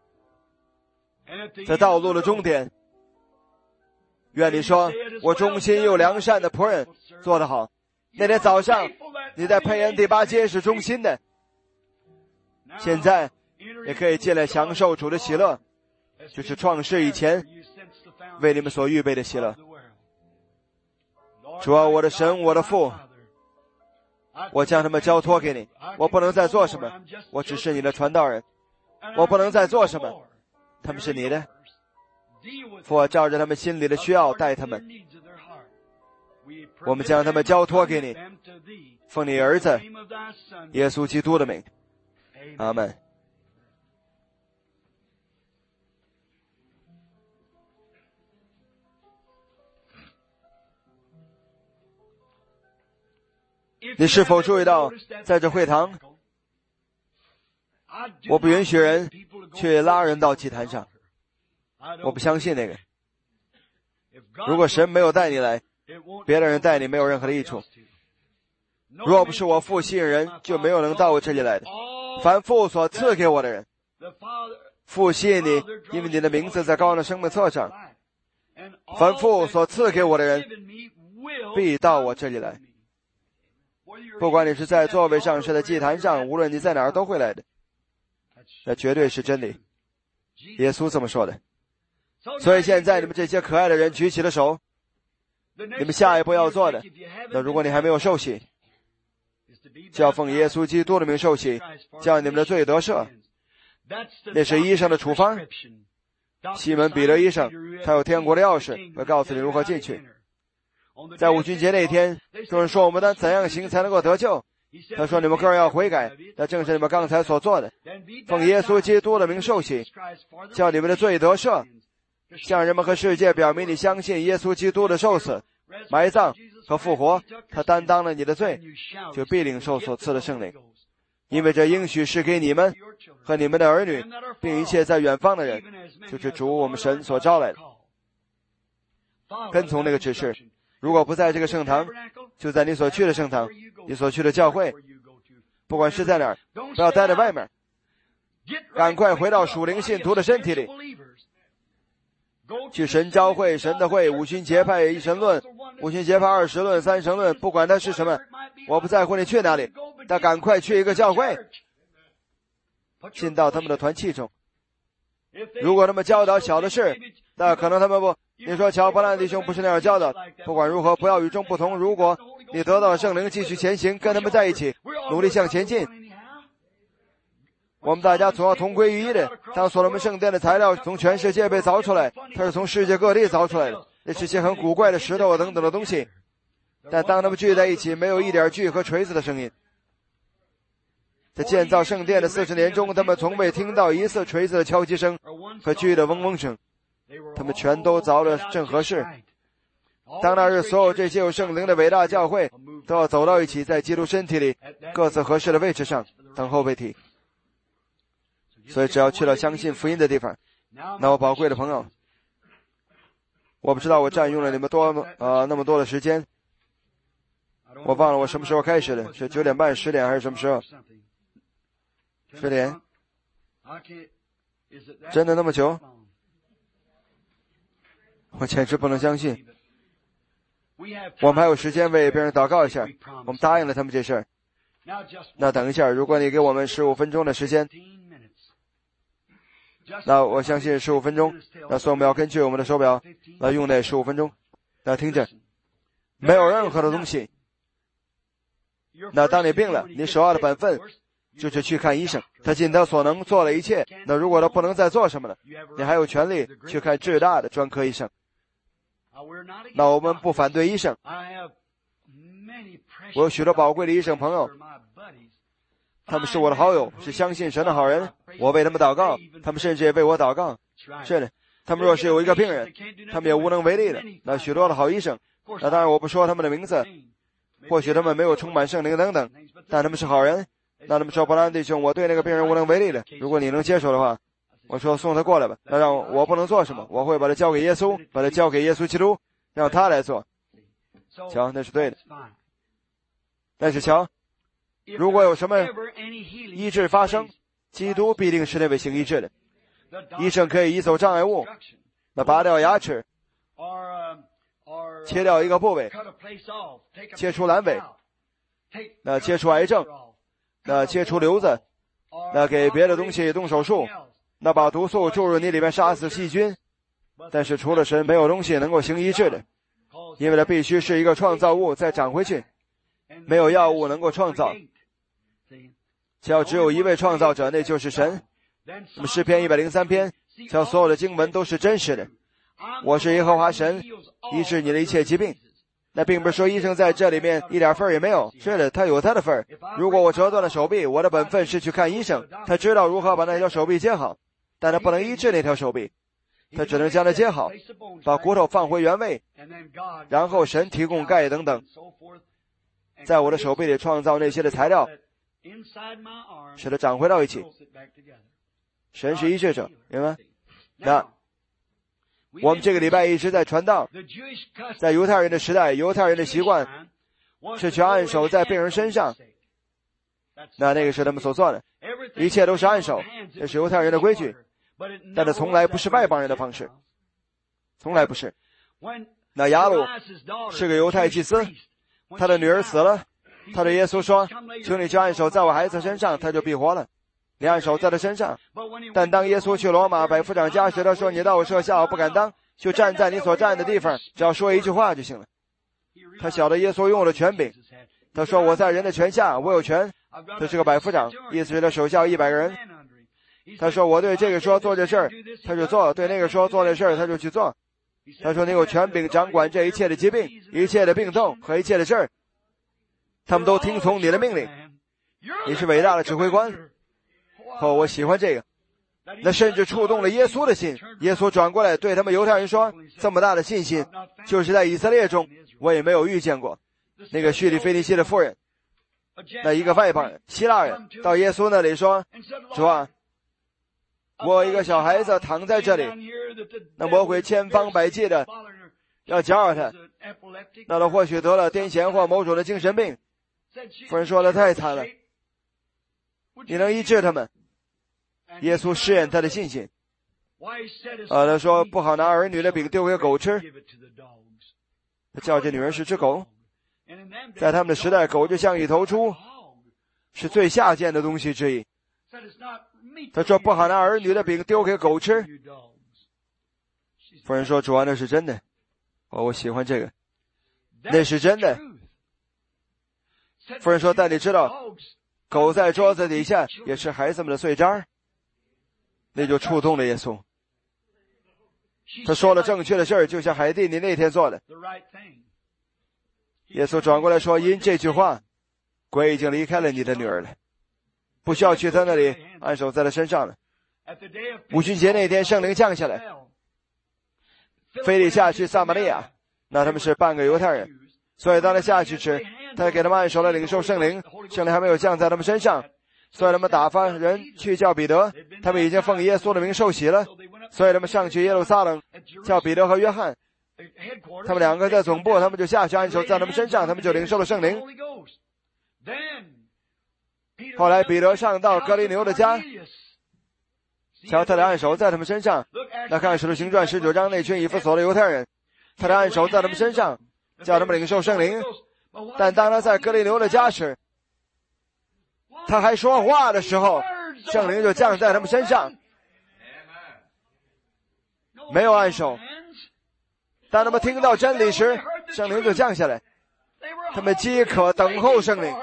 Speaker 1: 在道路的终点，愿你说，我忠心又良善的仆人做得好。那天早上你在佩恩第八街是忠心的，现在也可以进来享受主的喜乐，就是创世以前为你们所预备的喜乐。主啊，我的神，我的父，我将他们交托给你。我不能再做什么，我只是你的传道人。我不能再做什么，他们是你的。父啊，照着他们心里的需要待他们。我们将他们交托给你，奉你儿子耶稣基督的名，阿们。你是否注意到，在这会堂，我不允许人去拉人到祭坛上，我不相信那个。如果神没有带你来，别的人带你没有任何的益处。若不是我父吸引人，就没有能到我这里来的。凡父所赐给我的人，父吸引你，因为你的名字在高昂的生命册上。凡父所赐给我的人，必到我这里来。不管你是在座位上，是在祭坛上，无论你在哪儿，都会来的。那绝对是真理。耶稣这么说的。所以现在你们这些可爱的人举起了手，你们下一步要做的，那如果你还没有受洗，就要奉耶稣基督的名受洗，叫你们的罪得赦。那是医生的处方。西门彼得医生，他有天国的钥匙，会告诉你如何进去。在五旬节那天，众人说我们当怎样行才能够得救？他说你们个人要悔改，那正是你们刚才所做的，奉耶稣基督的名受洗，叫你们的罪得赦， 向人们和世界表明你相信耶稣基督的受死、埋葬和复活，他担当了你的罪，就必领受所赐的圣灵。因为这应许是给你们和你们的儿女，并一切在远方的人，就是主我们神所招来的。跟从那个指示，如果不在这个圣堂，就在你所去的圣堂，你所去的教会，不管是在哪儿，不要待在外面，赶快回到属灵信徒的身体里，去神教会、神的会、五旬节派、一神论、五旬节派、二十论、三神论，不管它是什么，我不在乎你去哪里，但赶快去一个教会，进到他们的团契中。如果他们教导小的事，那可能他们不，你说乔伯兰弟兄不是那样教导，不管如何不要与众不同。如果你得到了圣灵，继续前行，跟他们在一起，努力向前进。我们大家总要同归于一的。当所罗门圣殿的材料从全世界被凿出来，它是从世界各地凿出来的，那是些很古怪的石头等等的东西。但当他们聚在一起，没有一点锯和锤子的声音。在建造圣殿的四十年中，他们从未听到一次锤子的敲击声和锯的嗡嗡声，他们全都凿得正合适。当那日，所有这些有圣灵的伟大教会都要走到一起，在基督身体里各自合适的位置上等候被提。所以只要去了相信福音的地方，那我宝贵的朋友，我不知道我占用了你们多呃那么多的时间，我忘了我什么时候开始的，是九点半、十点还是什么时候？十点？真的那么久？我简直不能相信。我们还有时间为别人祷告一下，我们答应了他们这事儿。那等一下，如果你给我们十五分钟的时间，那我相信十五分钟，那所以我们要根据我们的手表来用那十五分钟。那听着，没有任何的东西。那当你病了，你首要的本分就是去看医生，他尽他所能做了一切。那如果他不能再做什么了，你还有权利去看至大的专科医生。那我们不反对医生，我有许多宝贵的医生朋友，他们是我的好友，是相信神的好人，我为他们祷告，他们甚至也为我祷告。是的，他们若是有一个病人，他们也无能为力的。那许多的好医生，那当然我不说他们的名字，或许他们没有充满圣灵等等，但他们是好人。那他们说，伯兰弟兄，我对那个病人无能为力了，如果你能接受的话，我说送他过来吧。那让我不能做什么，我会把他交给耶稣，把他交给耶稣基督，让他来做。瞧，那是对的。但是瞧，如果有什么医治发生，基督必定是那位行医治的。医生可以移走障碍物，那拔掉牙齿，切掉一个部位，切除阑尾，那切除癌症，那切除瘤子，那给别的东西动手术，那把毒素注入你里面杀死细菌。但是除了神，没有东西能够行医治的，因为它必须是一个创造物再长回去，没有药物能够创造。只要只有一位创造者，那就是神。那么诗篇一百零三篇，像所有的经文都是真实的。我是耶和华神，医治你的一切疾病。那并不是说医生在这里面一点份儿也没有，是的，他有他的份儿。如果我折断了手臂，我的本分是去看医生，他知道如何把那条手臂接好，但他不能医治那条手臂，他只能将它接好，把骨头放回原位，然后神提供钙等等，在我的手臂里创造那些的材料，使它长回到一起。神是医治者，明白吗？那我们这个礼拜一直在传道，在犹太人的时代，犹太人的习惯是去按手在病人身上，那那个是他们所做的，一切都是按手，这是犹太人的规矩，但是从来不是外邦人的方式，从来不是。那雅鲁是个犹太祭司，他的女儿死了，他对耶稣说，求你去按手在我孩子身上，他就必活了。你按手在他身上，但当耶稣去罗马百夫长家时，他说，你到我舍下，我不敢当，就站在你所站的地方，只要说一句话就行了。他晓得耶稣用了权柄，他说，我在人的权下，我有权。这是个百夫长，意思是他手下有一百个人。他说，我对这个说做这事儿，他就做；对那个说做这事儿，他就去做。他说，你有权柄掌管这一切的疾病、一切的病痛和一切的事儿，他们都听从你的命令。你是伟大的指挥官。哦，我喜欢这个。 那甚至触动了耶稣的心。耶稣转过来对他们犹太人说，这么大的信心，就是在以色列中我也没有遇见过。那个叙利腓尼西的妇人，那一个外邦人希腊人到耶稣那里说，主啊，我有一个小孩子躺在这里，那魔鬼千方百计的要搅扰他，那他或许得了癫痫或某种的精神病。妇人说的太惨了，你能医治他们？耶稣试验他的信心。啊，他说不好拿儿女的饼丢给狗吃，他叫这女人是只狗。在他们的时代，狗就像一头猪，是最下贱的东西之一。他说不好拿儿女的饼丢给狗吃。妇人说，主啊，那是真的。哦，我喜欢这个，那是真的。妇人说，但你知道狗在桌子底下也吃孩子们的碎渣。那就触动了耶稣。他说了正确的事儿，就像海蒂你那天做的。耶稣转过来说，因这句话，鬼已经离开了你的女儿了，不需要去他那里按手在他身上了。五旬节那天圣灵降下来，腓利下去撒玛利亚，那他们是半个犹太人，所以当他下去时，他给他们按手来领受圣灵，圣灵还没有降在他们身上，所以他们打发人去叫彼得，他们已经奉耶稣的名受洗了，所以他们上去耶路撒冷叫彼得和约翰，他们两个在总部，他们就下去按手在他们身上，他们就领受了圣灵。后来彼得上到哥尼流的家，瞧他的按手在他们身上，那看使徒行传十九章那群以弗所的犹太人，他的按手在他们身上，叫他们领受圣灵。但当他在哥尼流的家时，他还说话的时候，圣灵就降在他们身上，没有按手。当他们听到真理时，圣灵就降下来，他们饥渴等候圣灵。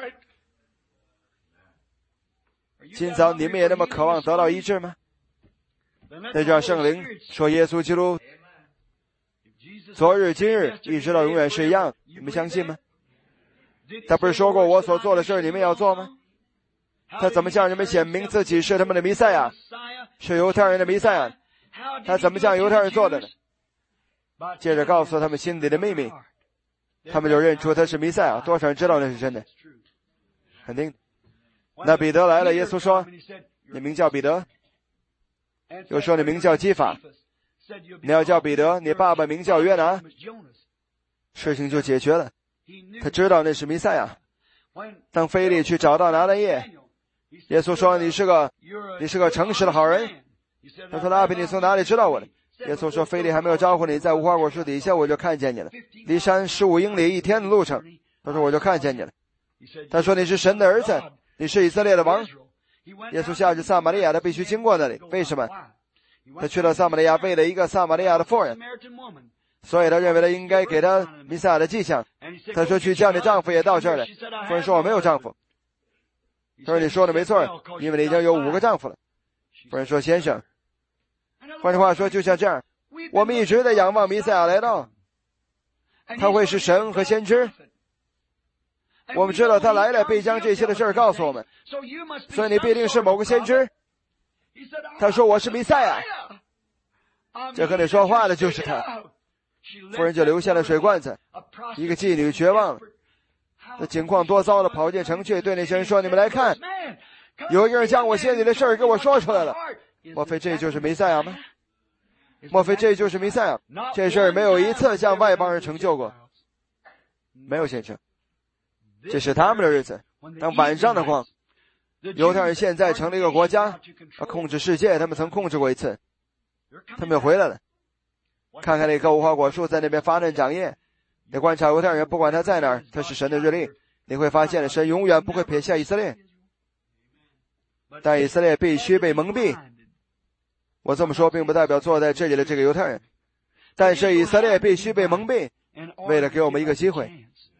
Speaker 1: 今早你们也那么渴望得到医治吗？那就让圣灵说耶稣基督昨日今日一直到永远是一样，你们相信吗？他不是说过我所做的事你们要做吗？他怎么向人们显明自己是他们的弥赛亚，是犹太人的弥赛亚？他怎么向犹太人做的呢？接着告诉他们心里的秘密，他们就认出他是弥赛亚。多少人知道那是真的？肯定。那彼得来了，耶稣说，你名叫彼得，又说你名叫基法，你要叫彼得，你爸爸名叫约拿。事情就解决了，他知道那是弥赛亚。当腓利去找到拿但业，耶稣说，你是个你是个诚实的好人。他说，拉比，你从哪里知道我的？耶稣说，腓利还没有招呼你，在无花果树底下我就看见你了，离山十五英里一天的路程。他说，我就看见你了。他说，你是神的儿子，你是以色列的王。耶稣下去撒玛利亚，他必须经过那里。为什么？他去了撒玛利亚，为了一个撒玛利亚的妇人，所以他认为他应该给他弥赛亚的迹象。他说，去叫你丈夫也到这儿来。妇人说，我没有丈夫。他说，你说的没错，因为你已经有五个丈夫了。妇人说，先生，换句话说，就像这样，我们一直在仰望弥赛亚来到，他会是神和先知。我们知道他来了，必将这些的事儿告诉我们，所以你必定是某个先知。他说，我是弥赛亚，这和你说话的就是他。妇人就留下了水罐子，一个妓女绝望了，这情况多糟的，跑进城去对那些人说，你们来看，有一个人将我心里的事儿给我说出来了。莫非这就是弥赛亚吗？莫非这就是弥赛亚？这事儿没有一次向外邦人成就过，没有，先生。这是他们的日子。当晚上的光，犹太人现在成了一个国家，控制世界，他们曾控制过一次，他们又回来了。看看那棵无花果树在那边发嫩长叶，你观察犹太人，不管他在哪儿，他是神的日历，你会发现神永远不会撇下以色列，但以色列必须被蒙蔽。我这么说并不代表坐在这里的这个犹太人，但是以色列必须被蒙蔽，为了给我们一个机会。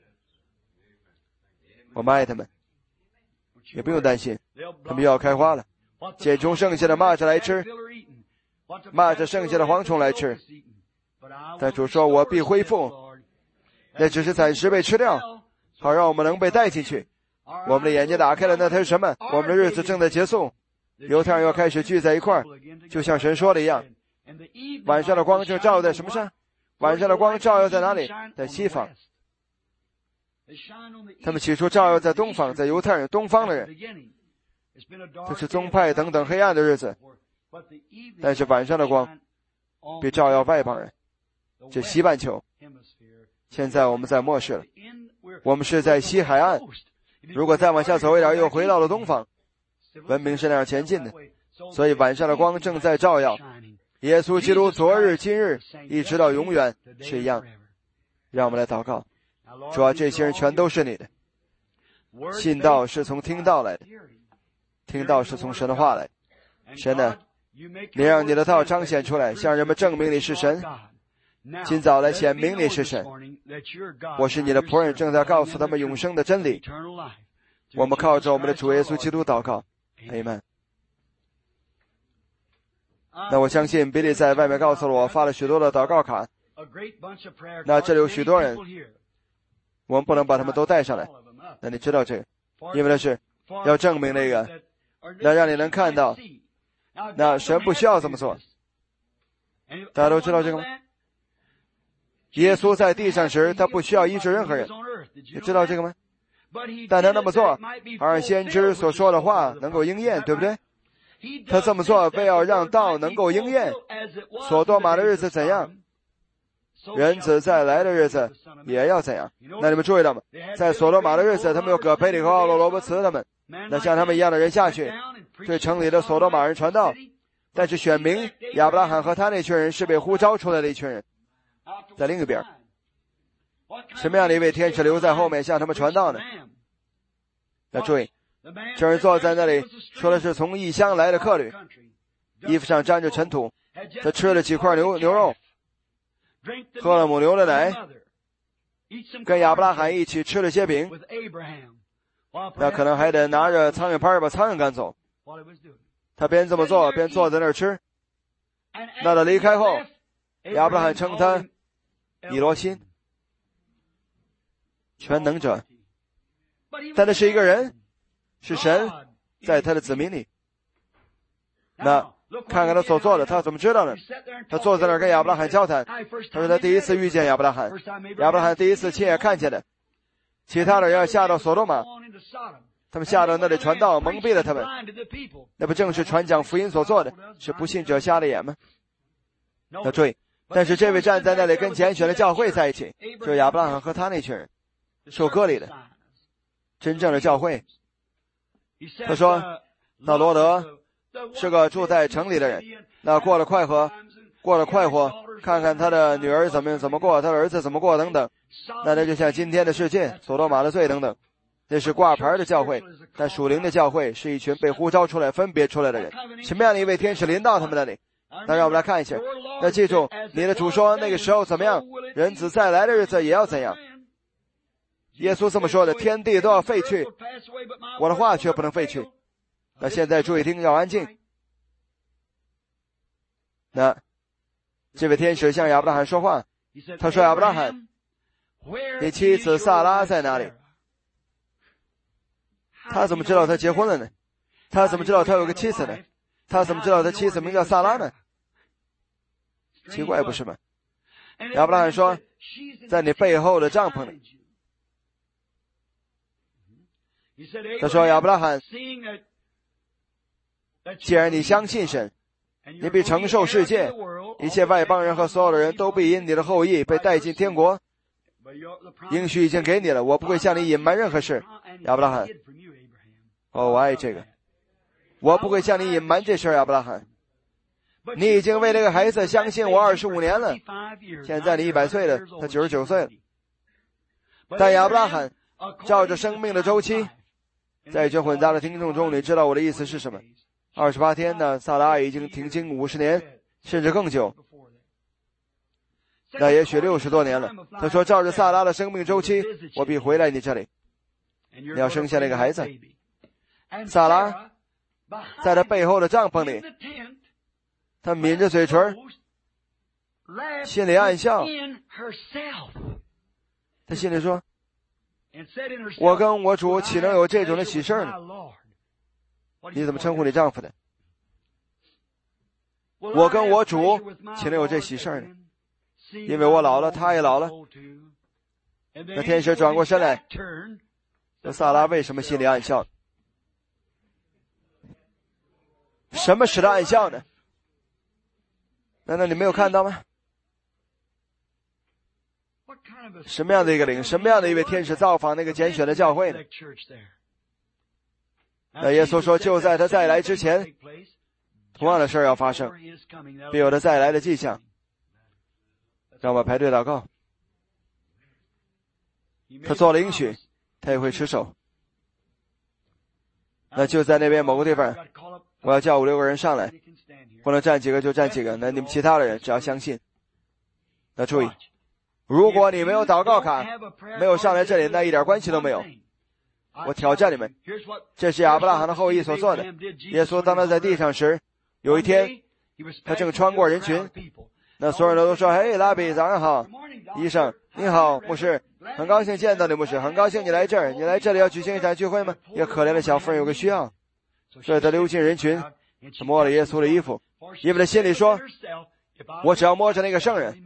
Speaker 1: 我们爱他们，也不用担心，他们又要开花了，捡从剩下的蚂蚱来吃，蚂蚱剩下的蝗虫来吃。但主说，我必恢复，那只是暂时被吃掉，好让我们能被带进去。我们的眼睛打开了，那它是什么？我们的日子正在结束， 犹太人又开始聚在一块儿，就像神说的一样。晚上的光就照在什么上？晚上的光照耀在哪里？在西方。他们起初照耀在东方，在犹太人东方的人，这是宗派等等黑暗的日子。但是晚上的光被照耀外邦人，这西半球。现在我们在末世了，我们是在西海岸，如果再往下走一点，又回到了东方。文明是那样前进的，所以晚上的光正在照耀。耶稣基督昨日今日一直到永远是一样。让我们来祷告。主啊，这些人全都是你的。信道是从听道来的，听道是从神的话来。神呢，你让你的道彰显出来，向人们证明你是神。今早来显明你是神。我是你的仆人，正在告诉他们永生的真理。我们靠着我们的主耶稣基督祷告。阿们。那我相信比利在外面告诉了我，发了许多的祷告卡。那这里有许多人，我们不能把他们都带上来。那你知道这个，因为那是要证明那个，那让你能看到，那神不需要这么做。大家都知道这个吗？耶稣在地上时，他不需要医治任何人，你知道这个吗？但他那么做，而先知所说的话能够应验，对不对？他这么做，为要让道能够应验。所多玛的日子怎样，人子再来的日子也要怎样。那你们注意到吗？在所多玛的日子，他们有葛培里和奥罗罗伯茨他们，那像他们一样的人下去，对城里的所多玛人传道。但是选民亚伯拉罕和他那群人是被呼召出来的一群人。在另一边，什么样的一位天使留在后面向他们传道呢？那注意，这人坐在那里，说的是从异乡来的客旅，衣服上沾着尘土，他吃了几块牛牛肉，喝了母牛的奶，跟亚伯拉罕一起吃了些饼，那可能还得拿着苍蝇拍把苍蝇赶走。他边这么做边坐在那儿吃。那他离开后，亚伯拉罕称他以罗辛，全能者。但他是一个人，是神在他的子民里。那看看他所做的，他怎么知道呢？他坐在那儿跟亚伯拉罕交谈，他说他第一次遇见亚伯拉罕，亚伯拉罕第一次亲眼看见的。其他的人要下到所多玛，他们下到那里传道，蒙蔽了他们。那不正是传讲福音所做的，是不信者瞎了眼吗？那注意，但是这位站在那里跟拣选的教会在一起，就是亚伯拉罕和他那群人，受割礼的真正的教会。他说那罗德是个住在城里的人，那过了快活过了快活看看他的女儿怎么怎么过，他的儿子怎么过等等。那那就像今天的世界，所多玛的罪等等，那是挂牌的教会。但属灵的教会是一群被呼召出来分别出来的人。什么样的一位天使临到他们那里？那让我们来看一下。那记住，你的主说那个时候怎么样，人子再来的日子也要怎样。耶稣这么说的，天地都要废去，我的话却不能废去。那现在注意听，要安静。那这位天使向亚伯拉罕说话，他说亚伯拉罕，你妻子萨拉在哪里？他怎么知道他结婚了呢？他怎么知道他有个妻子呢？他怎么知道他妻子名叫萨拉呢？奇怪不是吗？亚伯拉罕说，在你背后的帐篷里。他说亚伯拉罕，既然你相信神，你必承受世界，一切外邦人和所有的人都必因你的后裔被带进天国。应许已经给你了，我不会向你隐瞒任何事。亚伯拉罕，哦，我爱这个，我不会向你隐瞒这事。亚伯拉罕，你已经为这个孩子相信我二十五年了，现在你一百岁了，他九十九岁了。但亚伯拉罕照着生命的周期，在一群混杂的听众中，你知道我的意思是什么？二十八天呢，萨拉已经停经五十年，甚至更久，那也许六十多年了。他说照着萨拉的生命周期，我必回来你这里，你要生下那个孩子。萨拉在他背后的帐篷里，他抿着嘴唇，心里暗笑。他心里说，我跟我主岂能有这种的喜事呢？你怎么称呼你丈夫的？ 我跟我主岂能有这喜事呢？因为我老了，他也老了。那天使转过身来，那撒拉为什么心里暗笑？什么使他暗笑呢？难道你没有看到吗？什么样的一个灵，什么样的一位天使造访那个拣选的教会呢？那耶稣说，就在他再来之前，同样的事要发生，必有他再来的迹象。让我们排队祷告。他做了应许，他也会持守。那就在那边某个地方，我要叫五六个人上来，不能站几个就站几个。那你们其他的人只要相信。那注意，如果你没有祷告卡，没有上来这里，那一点关系都没有。我挑战你们，这是亚伯拉罕的后裔所做的。耶稣当他在地上时，有一天他正穿过人群，那所有人都说，嘿，拉比早上好，医生你好，牧师很高兴见到你，牧师很高兴你来这儿，你来这里要举行一场聚会吗？一个可怜的小妇人有个需要，所以他溜进人群，他摸了耶稣的衣服，因为他心里说，我只要摸着那个圣人。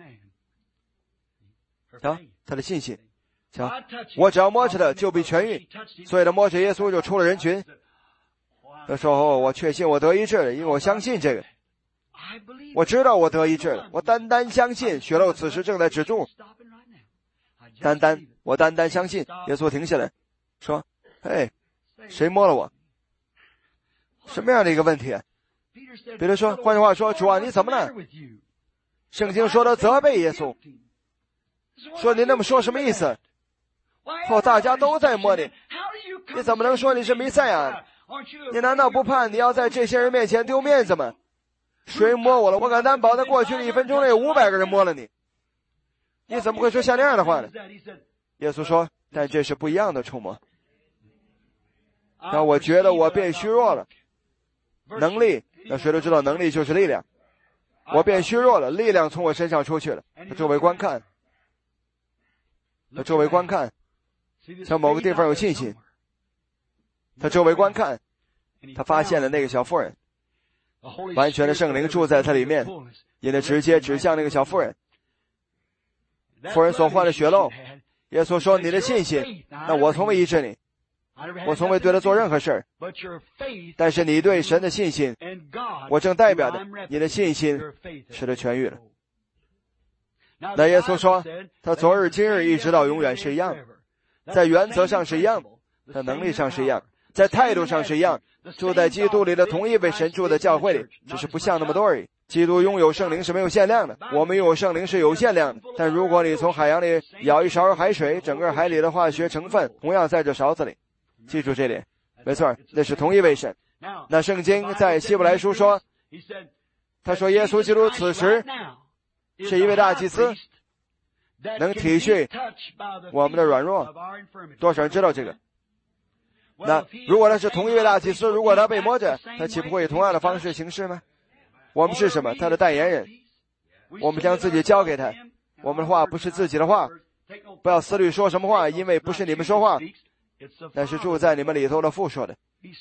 Speaker 1: 瞧他的信心，瞧我只要摸着他就必痊愈，所以他摸着耶稣就出了人群。那时候我确信我得医治了，因为我相信这个，我知道我得医治了，我单单相信血肉此时正在止住，单单我单单相信。耶稣停下来说，嘿，谁摸了我？什么样的一个问题啊？彼得说，换句话说，主啊，你怎么了？圣经说他责备耶稣，说你那么说什么意思？哦，大家都在摸你，你怎么能说你是弥赛亚？你难道不怕你要在这些人面前丢面子吗？谁摸我了？我敢担保，在过去的一分钟内有五百个人摸了你，你怎么会说像那样的话呢？耶稣说，但这是不一样的触摸。那我觉得我变虚弱了，能力，那谁都知道能力就是力量，我变虚弱了，力量从我身上出去了。他周围观看，他周围观看，像某个地方有信心。他周围观看，他发现了那个小妇人，完全的圣灵住在他里面，也得直接指向那个小妇人。妇人所患的血漏，耶稣说，你的信心，那我从未医治你，我从未对他做任何事儿，但是你对神的信心，我正代表的你的信心使他痊愈了。那耶稣说，他昨日今日一直到永远是一样，在原则上是一样，在能力上是一样，在态度上是一样。住在基督里的同一位神住在教会里，只是不像那么多而已。基督拥有圣灵是没有限量的，我们拥有圣灵是有限量的。但如果你从海洋里舀一勺海水，整个海里的化学成分同样在这勺子里。记住这点，没错，那是同一位神。那圣经在希伯来书说，他说耶稣基督此时是一位大祭司，能体恤我们的软弱。多少人知道这个？那如果他是同一位大祭司，如果他被摸着，他岂不会以同样的方式行事吗？我们是什么？他的代言人，我们将自己交给他，我们的话不是自己的话，不要思虑说什么话，因为不是你们说话，那是住在你们里头的父说的。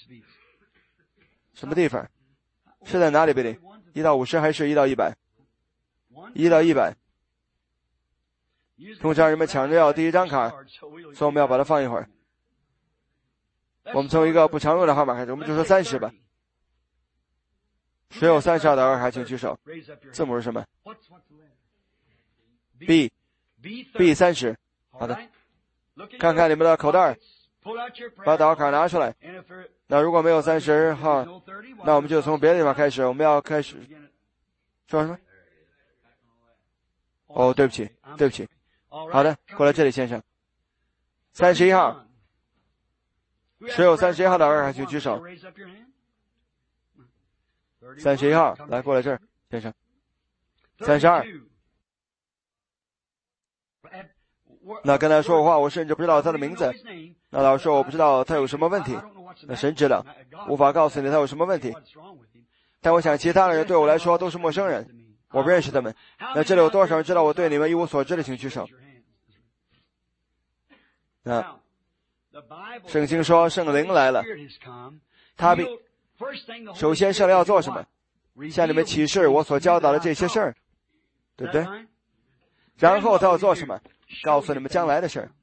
Speaker 1: 什么地方？是在哪里？比利？一到五十还是一到一百？一到一百。通常人们抢着要第一张卡，所以我们要把它放一会儿。我们从一个不常用的号码开始，我们就说三十吧。谁有三十号的号卡请举手。字母是什么 ？B B 三十。好的，看看你们的口袋，把导卡拿出来。那如果没有三十号，那我们就从别的地方开始。我们要开始说什么？哦，对不起，对不起。好的，过来这里，先生。三十一号。谁有三十一号的号卡请举手。三十一号，来过来这儿，先生。三十二。那跟他说话，我甚至不知道他的名字。那老师说我不知道他有什么问题。那神知道，无法告诉你他有什么问题。但我想其他的人对我来说都是陌生人，我不认识他们。那这里有多少人知道我对你们一无所知的，请举手。那圣经说圣灵来了，他必首先圣灵要做什么？ 向你们启示我所教导的这些事儿，对不对？然后他要做什么？告诉你们将来的事儿。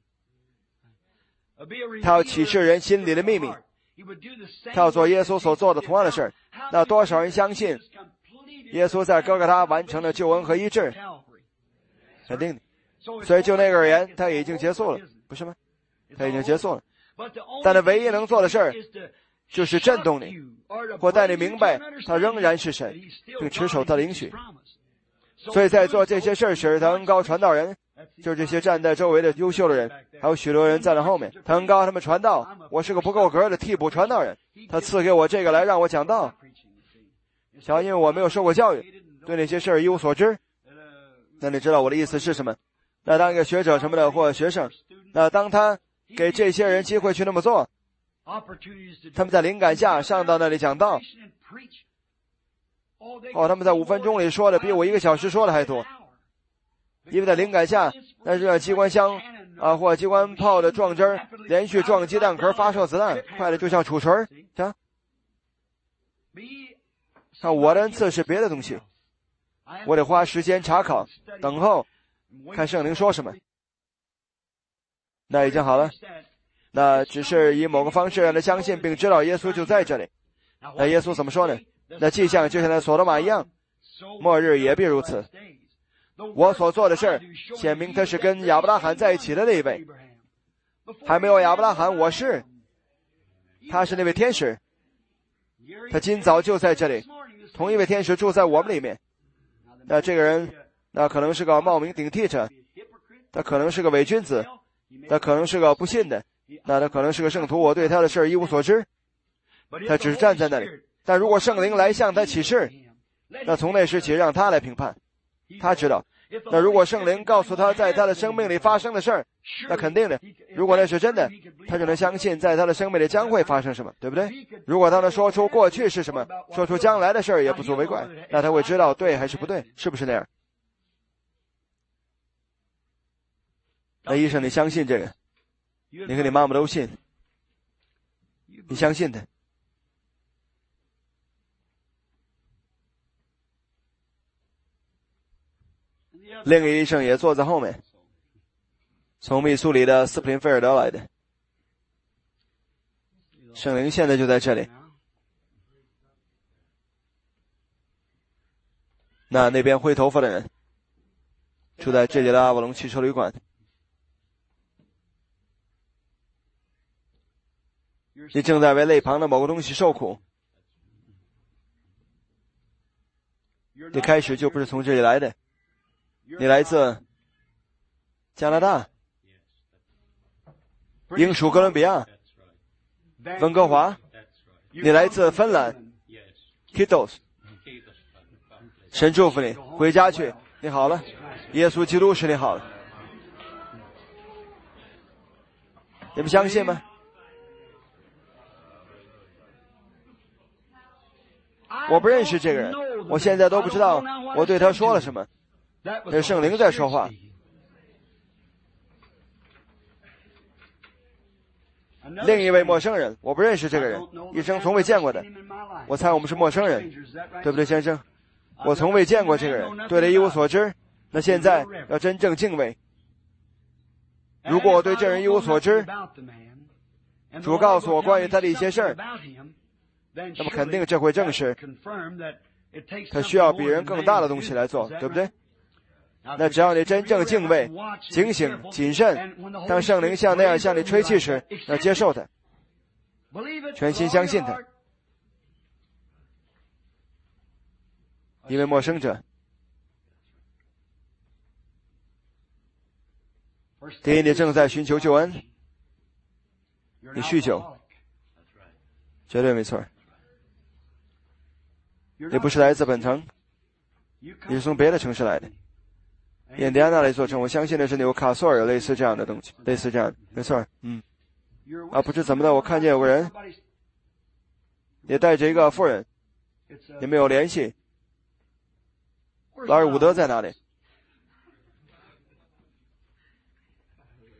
Speaker 1: 他要启示人心里的秘密，他要做耶稣所做的同样的事儿。那多少人相信耶稣在哥哥他完成了救恩和医治？肯定的。所以就那个而言，他已经结束了，不是吗？他已经结束了。但他唯一能做的事儿，就是震动你，或带你明白他仍然是神，并持守他的应许。所以在做这些事时，他恩膏传道人，就是这些站在周围的优秀的人，还有许多人站在后面，他恩膏他们传道。我是个不够格的替补传道人，他赐给我这个来让我讲道。瞧，因为我没有受过教育，对那些事儿一无所知。那你知道我的意思是什么？那当一个学者什么的或学生，那当他给这些人机会去那么做，他们在灵感下上到那里讲道，哦，他们在五分钟里说的比我一个小时说的还多，因为在灵感下，那是机关枪啊或机关炮的撞针儿，连续撞鸡蛋壳发射子弹，快的就像杵锤儿。瞧，看我的恩赐是别的东西，我得花时间查考、等候，看圣灵说什么。那已经好了，那只是以某个方式让他相信并知道耶稣就在这里。那耶稣怎么说呢？那迹象就像那所罗玛一样，末日也必如此。我所做的事显明他是跟亚伯拉罕在一起的那一位，还没有亚伯拉罕，我是，他是那位天使，他今早就在这里，同一位天使住在我们里面。那这个人，那可能是个冒名顶替者，他可能是个伪君子，他可能是个不信的，那他可能是个圣徒，我对他的事一无所知，他只是站在那里。但如果圣灵来向他启示，那从那时起让他来评判，他知道。那如果圣灵告诉他在他的生命里发生的事儿，那肯定的，如果那是真的，他就能相信在他的生命里将会发生什么，对不对？如果他能说出过去是什么，说出将来的事儿也不足为怪，那他会知道对还是不对，是不是那样？那医生，你相信这个？你和你妈妈都信，你相信他。另一个医生也坐在后面，从密苏里的斯普林菲尔德来的。圣灵现在就在这里。那那边灰头发的人住在这里的阿瓦隆汽车旅馆。你正在为肋旁的某个东西受苦。你开始就不是从这里来的，你来自加拿大、英属哥伦比亚、温哥华，你来自芬兰 Kiitos。 神祝福你，回家去，你好了，耶稣基督使你好了。你们相信吗？我不认识这个人，我现在都不知道我对他说了什么，这是圣灵在说话。另一位陌生人，我不认识这个人，一生从未见过的，我猜我们是陌生人，对不对，先生？我从未见过这个人，对他一无所知。那现在要真正敬畏。如果我对这人一无所知，主告诉我关于他的一些事儿，那么肯定这会证实他需要比人更大的东西来做，对不对？那只要你真正敬畏、警醒、谨慎，当圣灵像那样向你吹气时，要接受他，全心相信他。一位陌生者，第一，你正在寻求救恩，你酗酒，绝对没错。你不是来自本城，你是从别的城市来的，印第安纳的一座城，我相信的是纽卡索尔，类似这样的东西，类似这样的，没错，嗯，啊，不知怎么的，我看见有个人也带着一个妇人，也没有联系。劳尔伍德在哪里？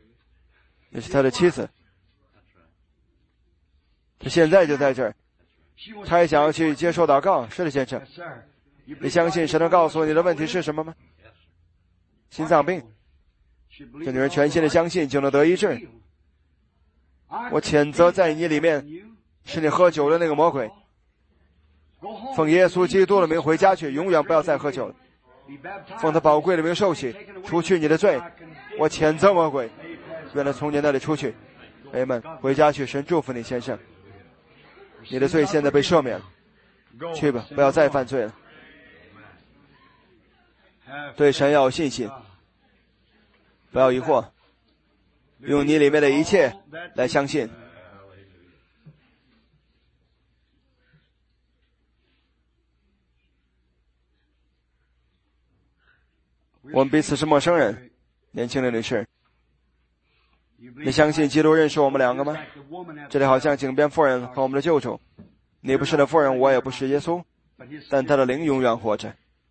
Speaker 1: 那是他的妻子，他现在就在这儿， 他也想要去接受祷告。是的，先生。你相信神能告诉我你的问题是什么吗？心脏病。这女人全心的相信就能得医治。我谴责在你里面是你喝酒的那个魔鬼。奉耶稣基督的名回家去，永远不要再喝酒了。奉他宝贵的名受洗，除去你的罪。我谴责魔鬼，愿他从你那里出去。朋友们，回家去，神祝福你，先生。你的罪现在被赦免了，去吧，不要再犯罪了。对神要有信心，不要疑惑，用你里面的一切来相信。我们彼此是陌生人，年轻的女士，你相信基督认识我们两个吗？这里好像井边妇人和我们的救主，你不是那妇人，我也不是耶稣，但他的灵永远活着。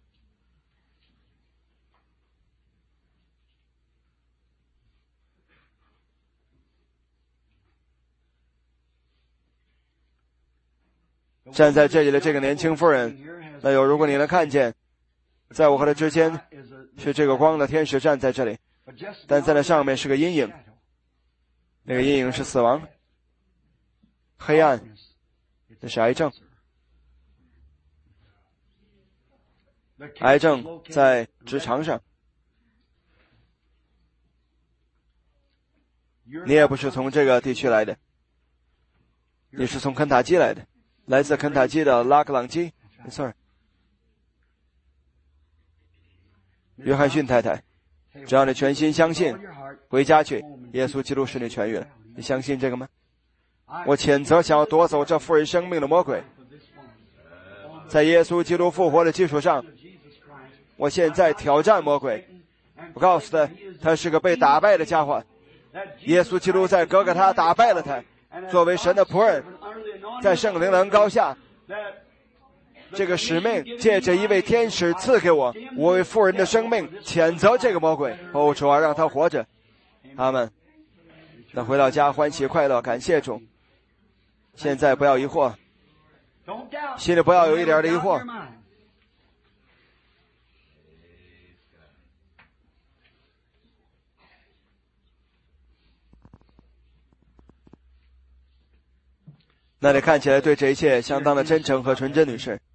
Speaker 1: 站在这里的这个年轻妇人，那有如果你能看见，在我和他之间是这个光的天使站在这里，但在那上面是个阴影，那个阴影是死亡、黑暗，那是癌症。癌症在直肠上。你也不是从这个地区来的，你是从肯塔基来的，来自肯塔基的拉格朗基。没错。约翰逊太太，只要你全心相信，回家去，耶稣基督使你痊愈了。你相信这个吗？我谴责想要夺走这妇人生命的魔鬼。在耶稣基督复活的基础上，我现在挑战魔鬼。我告诉他，他是个被打败的家伙。耶稣基督在哥哥他打败了他，作为神的仆人，在圣灵的恩膏下，这个使命借着一位天使赐给我，我为妇人的生命谴责这个魔鬼。哦，主啊，让他活着。阿们。那回到家欢喜快乐，感谢主。现在不要疑惑，心里不要有一点的疑惑。那你看起来对这一切相当的真诚和纯真，女士。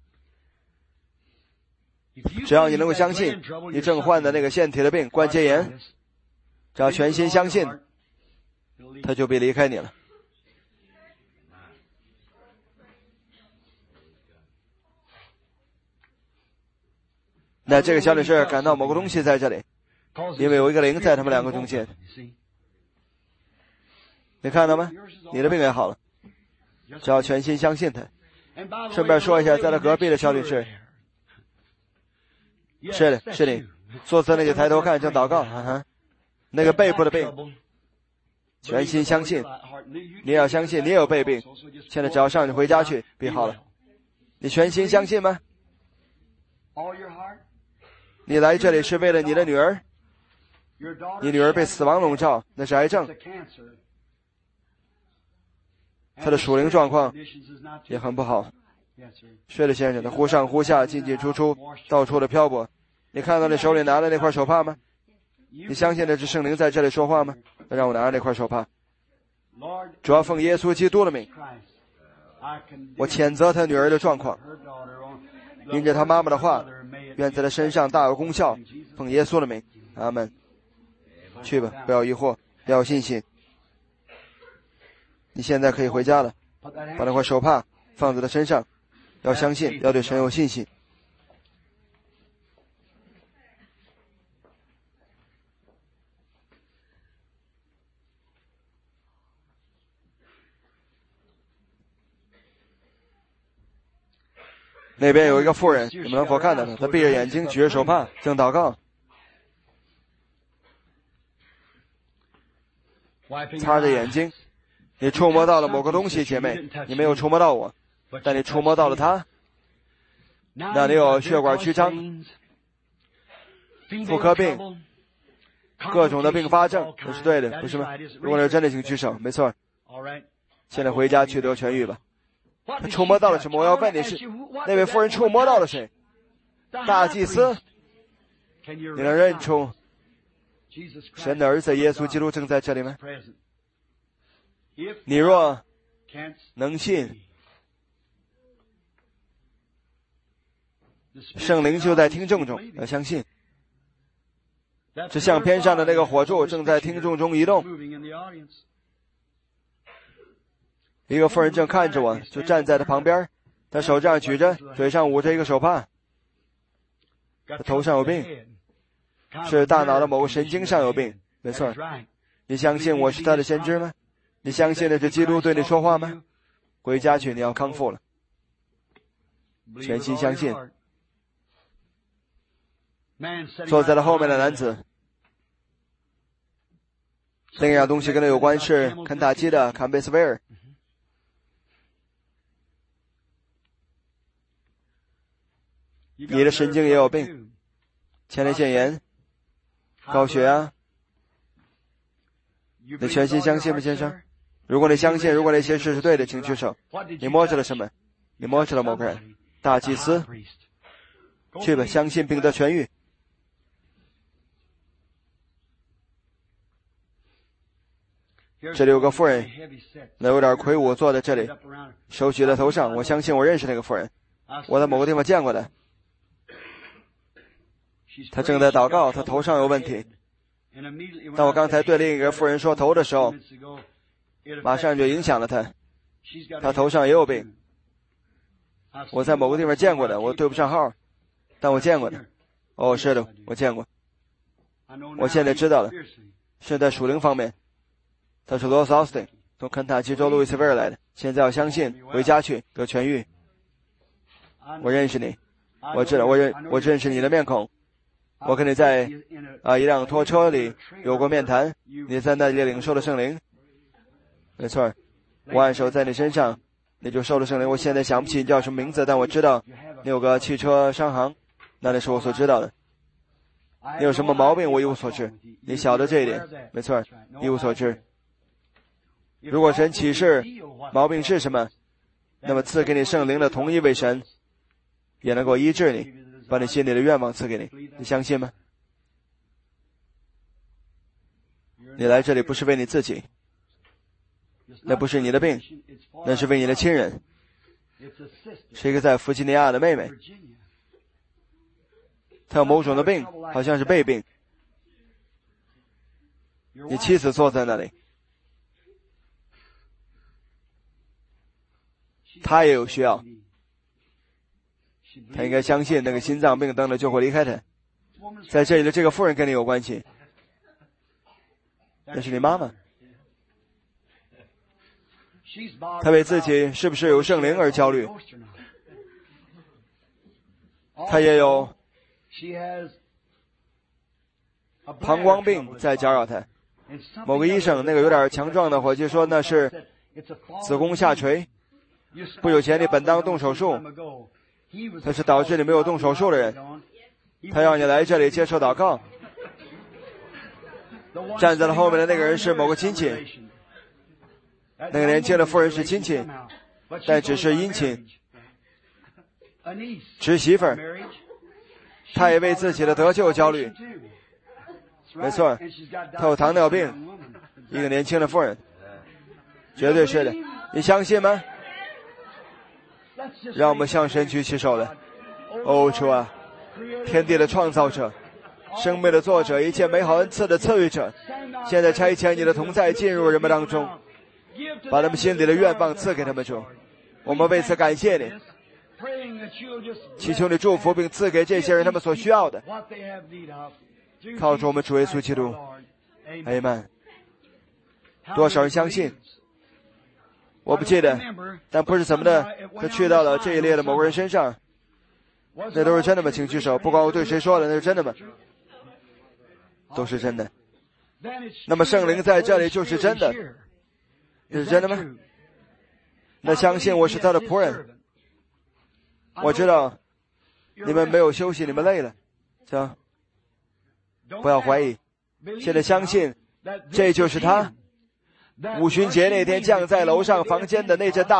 Speaker 1: 只要你能够相信你正患的那个腺体的病关节炎，只要全心相信，他就别离开你了。那这个小女士感到某个东西在这里，因为有一个灵在他们两个中间。你看到吗？你的病也好了，只要全心相信他。顺便说一下，在他隔壁的小女士，是的，是你，坐在那里抬头看，正祷告。啊哈，那个背部的病，全心相信。你要相信你也有背病，现在只要上去回家去，病好了。你全心相信吗？你来这里是为了你的女儿，你女儿被死亡笼罩，那是癌症，她的属灵状况也很不好。是的，先生，他忽上忽下，进进出出，到处的漂泊。你看到你手里拿的那块手帕吗？你相信那是圣灵在这里说话吗？那让我拿着那块手帕。主要奉耶稣基督的名，我谴责他女儿的状况，因着他妈妈的话，愿在他身上大有功效。奉耶稣的名，阿们。去吧，不要疑惑，要有信心。你现在可以回家了，把那块手帕放在他身上，要相信，要对神有信心。那边有一个妇人，你们能否看到她？她闭着眼睛，举着手帕，正祷告。擦着眼睛，你触摸到了某个东西，姐妹，你没有触摸到我，但你触摸到了她。那里有血管曲张、妇科病、各种的并发症，这是对的，不是吗？如果是真的，请举手。没错。现在回家去得痊愈吧。 他触摸到了什么？我要问你是那位妇人触摸到了谁？大祭司。你能认出神的儿子耶稣基督正在这里吗？你若能信，圣灵就在听众中，要相信。这相片上的那个火柱正在听众中移动。一个妇人正看着我，就站在他旁边，他手这样举着，嘴上捂着一个手帕。他头上有病，是大脑的某个神经上有病。没错，你相信我是他的先知吗？你相信的是基督对你说话吗？回家去，你要康复了。全心相信。坐在了后面的男子，另一样东西跟他有关是肯塔基的坎贝斯威尔。你的神经也有病，前列腺炎、高血压。你全心相信吗，先生？如果你相信，如果那些事是对的，请举手。你摸着了什么？你摸着了某个人，大祭司。去吧，相信并得痊愈。这里有个妇人，那有点魁梧，坐在这里，手举在头上。我相信我认识那个妇人，我在某个地方见过她。她正在祷告，她头上有问题。当我刚才对另一个妇人说头的时候，马上就影响了她。她头上也有病。我在某个地方见过的，我对不上号，但我见过的。哦，是的，我见过。我现在知道了，是在属灵方面。他是罗斯奥斯汀，从肯塔基州路易斯维尔来的。现在要相信，回家去得痊愈。我认识你，我知道，我认我认识你的面孔。我跟你在啊一辆拖车里有过面谈，你在那里领受了圣灵。没错，我按手在你身上，你就受了圣灵。我现在想不起你叫什么名字，但我知道你有个汽车商行，那里是我所知道的。你有什么毛病，我一无所知。你晓得这一点，没错，一无所知。如果神启示毛病是什么，那么赐给你圣灵的同一位神也能够医治你，把你心里的愿望赐给你。你相信吗？你来这里不是为你自己，那不是你的病，那是为你的亲人，是一个在弗吉尼亚的妹妹，她有某种的病，好像是肺病。你妻子坐在那里，他也有需要，他应该相信那个心脏病等了就会离开他。在这里的这个妇人跟你有关系，那是你妈妈。她为自己是不是有圣灵而焦虑，她也有膀胱病在搅扰她。某个医生，那个有点强壮的伙计说那是子宫下垂，不久前你本当动手术，他是导致你没有动手术的人，他让你来这里接受祷告。站在了后面的那个人是某个亲戚，那个年轻的妇人是亲戚，但只是姻亲，侄媳妇儿，她也为自己的得救焦虑。没错，她有糖尿病，一个年轻的妇人，绝对是的。你相信吗？让我们向神举起手来。哦，主啊，天地的创造者，生命的作者，一切美好恩赐的赐予者，现在差遣你的同在进入人们当中，把他们心里的愿望赐给他们。主，我们为此感谢你，祈求你祝福并赐给这些人他们所需要的，靠着我们主耶稣基督。阿们。多少人相信？我不记得，但不是怎么的，他去到了这一列的某个人身上。那都是真的吗？请举手。不管我对谁说的，那是真的吗？都是真的。那么圣灵在这里就是真的，这是真的吗？那相信我是他的仆人。我知道你们没有休息，你们累了，行，不要怀疑，现在相信这就是他。五旬节那天降在楼上房间的那阵大风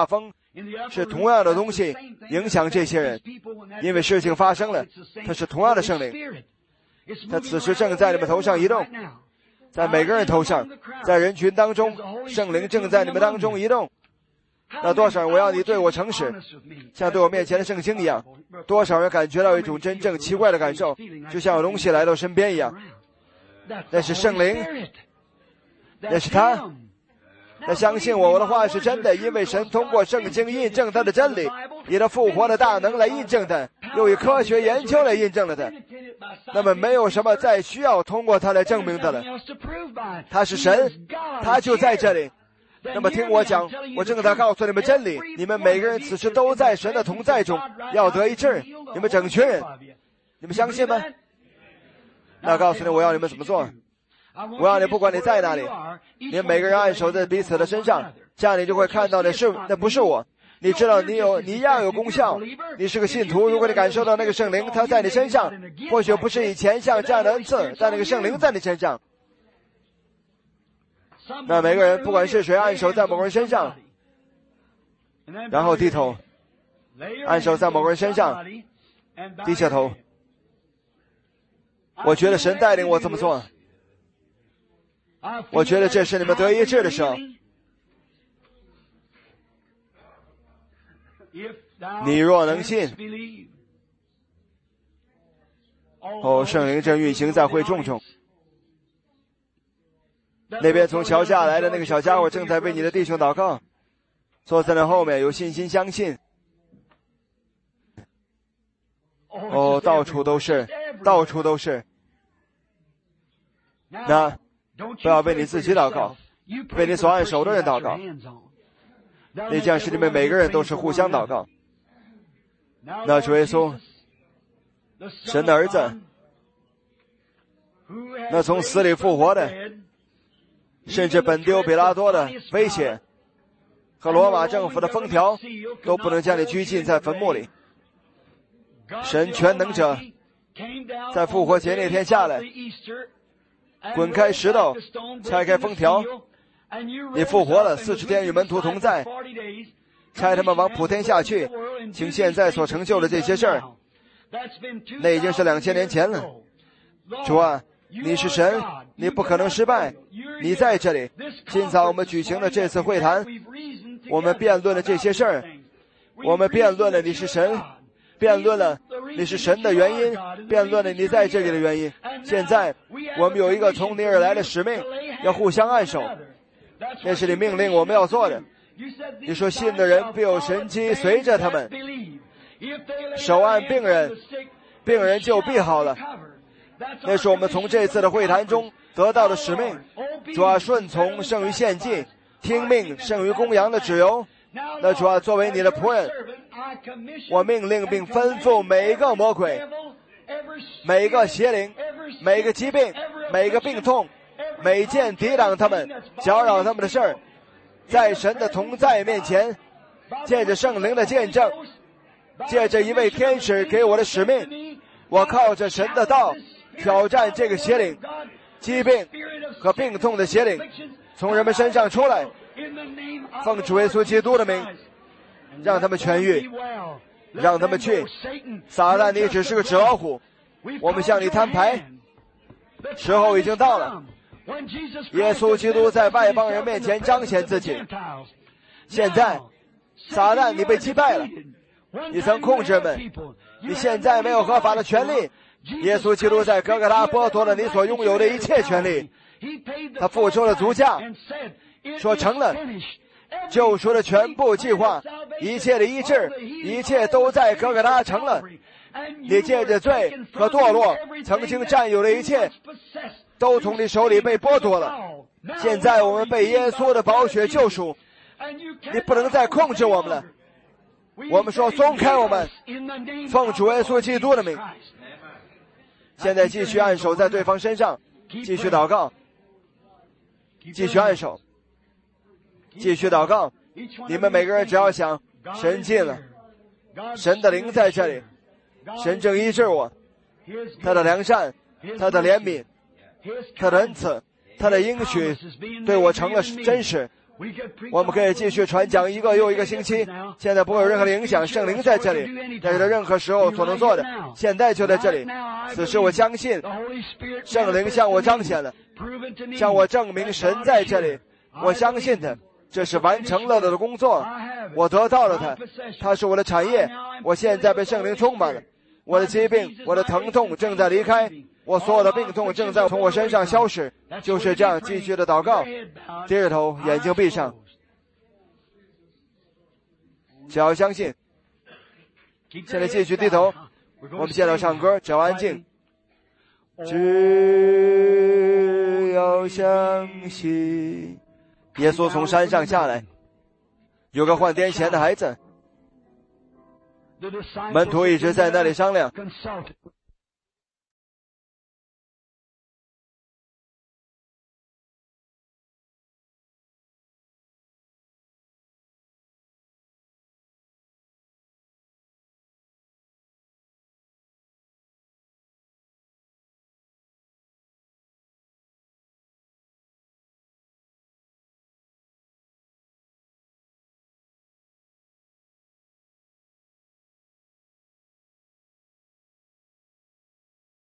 Speaker 1: 是同样的东西影响这些人，因为事情发生了，它是同样的圣灵，它此时正在你们头上移动，在每个人头上，在人群当中，圣灵正在你们当中移动。那多少人我要你对我诚实，像对我面前的圣经一样？多少人感觉到一种真正奇怪的感受，就像有东西来到身边一样？那是圣灵，那是他。那相信我，我的话是真的，因为神通过圣经印证他的真理，以他复活的大能来印证他，又以科学研究来印证了他。那么没有什么再需要通过他来证明的了。他是神，他就在这里。那么听我讲，我正在告诉你们真理，你们每个人此时都在神的同在中，要得医治，你们整群人，你们相信吗？那告诉你我要你们怎么做，我要你不管你在哪里，你们每个人按手在彼此的身上，这样你就会看到那是那不是我，你知道你有你一样有功效，你是个信徒，如果你感受到那个圣灵他在你身上，或许不是以前像这样的恩赐，但那个圣灵在你身上，那每个人不管是谁按手在某个人身上，然后低头，按手在某个人身上，低下头。我觉得神带领我这么做，我觉得这是你们得医治的时候。你若能信，哦，圣灵正运行在会众中。那边从桥下来的那个小家伙正在为你的弟兄祷告，坐在那后面，有信心相信。哦，到处都是，到处都是。那不要为你自己祷告，为你所按手的人祷告。那将是你们每个人都是互相祷告。那主耶稣，神的儿子，那从死里复活的，甚至本丢比拉多的威胁和罗马政府的封条都不能将你拘禁在坟墓里。神全能者在复活节那天下来，滚开石头，拆开封条，你复活了，四十天与门徒同在，差他们往普天下去，请现在所成就的这些事儿，那已经是两千年前了。主啊，你是神，你不可能失败，你在这里。今早我们举行的这次会谈，我们辩论了这些事儿，我们辩论了你是神，辩论了你是神的原因，辩论了你在这里的原因。现在我们有一个从你而来的使命，要互相按手，那是你命令我们要做的。你说信的人必有神迹随着他们，手按病人，病人就必好了。那是我们从这次的会谈中得到的使命。主啊，顺从胜于献祭，听命胜于公羊的脂油。那主啊，作为你的仆人，我命令并吩咐每一个魔鬼，每一个邪灵，每一个疾病，每一个病痛，每件抵挡他们搅扰他们的事儿，在神的同在面前，借着圣灵的见证，借着一位天使给我的使命，我靠着神的道挑战这个邪灵、疾病和病痛的邪灵，从人们身上出来，奉主耶稣基督的名，让他们痊愈，让他们去。撒旦，你只是个纸老虎，我们向你摊牌，时候已经到了。耶稣基督在外邦人面前彰显自己。现在，撒旦，你被击败了，你曾控制人们，你现在没有合法的权利。耶稣基督在哥哥他剥夺了你所拥有的一切权利，他付出了足价，说成了。救赎的全部计划，一切的医治，一切都在哥哥他成了。你借着罪和堕落曾经占有的一切，都从你手里被剥夺了。现在我们被耶稣的宝血救赎，你不能再控制我们了。我们说松开我们，奉主耶稣基督的名。现在继续按手在对方身上，继续祷告，继续按手，继续祷告。你们每个人只要想，神进了，神的灵在这里，神正医治我，他的良善，他的怜悯，他的恩赐，他的应许对我成了真实。 我们可以继续传讲一个又一个星期，现在不会有任何的影响。圣灵在这里，在这任何时候所能做的，现在就在这里。此时我相信，圣灵向我彰显了，向我证明神在这里。我相信他，这是完成了他的工作，我得到了他，他是我的产业。我现在被圣灵充满了，我的疾病，我的疼痛正在离开，我所有的病痛正在从我身上消失。就是这样继续的祷告，低着头，眼睛闭上，只要相信。现在继续低头，我们现在要唱歌，只要安静。只要相信。耶稣从山上下来，有个患癫痫的孩子，门徒一直在那里商量，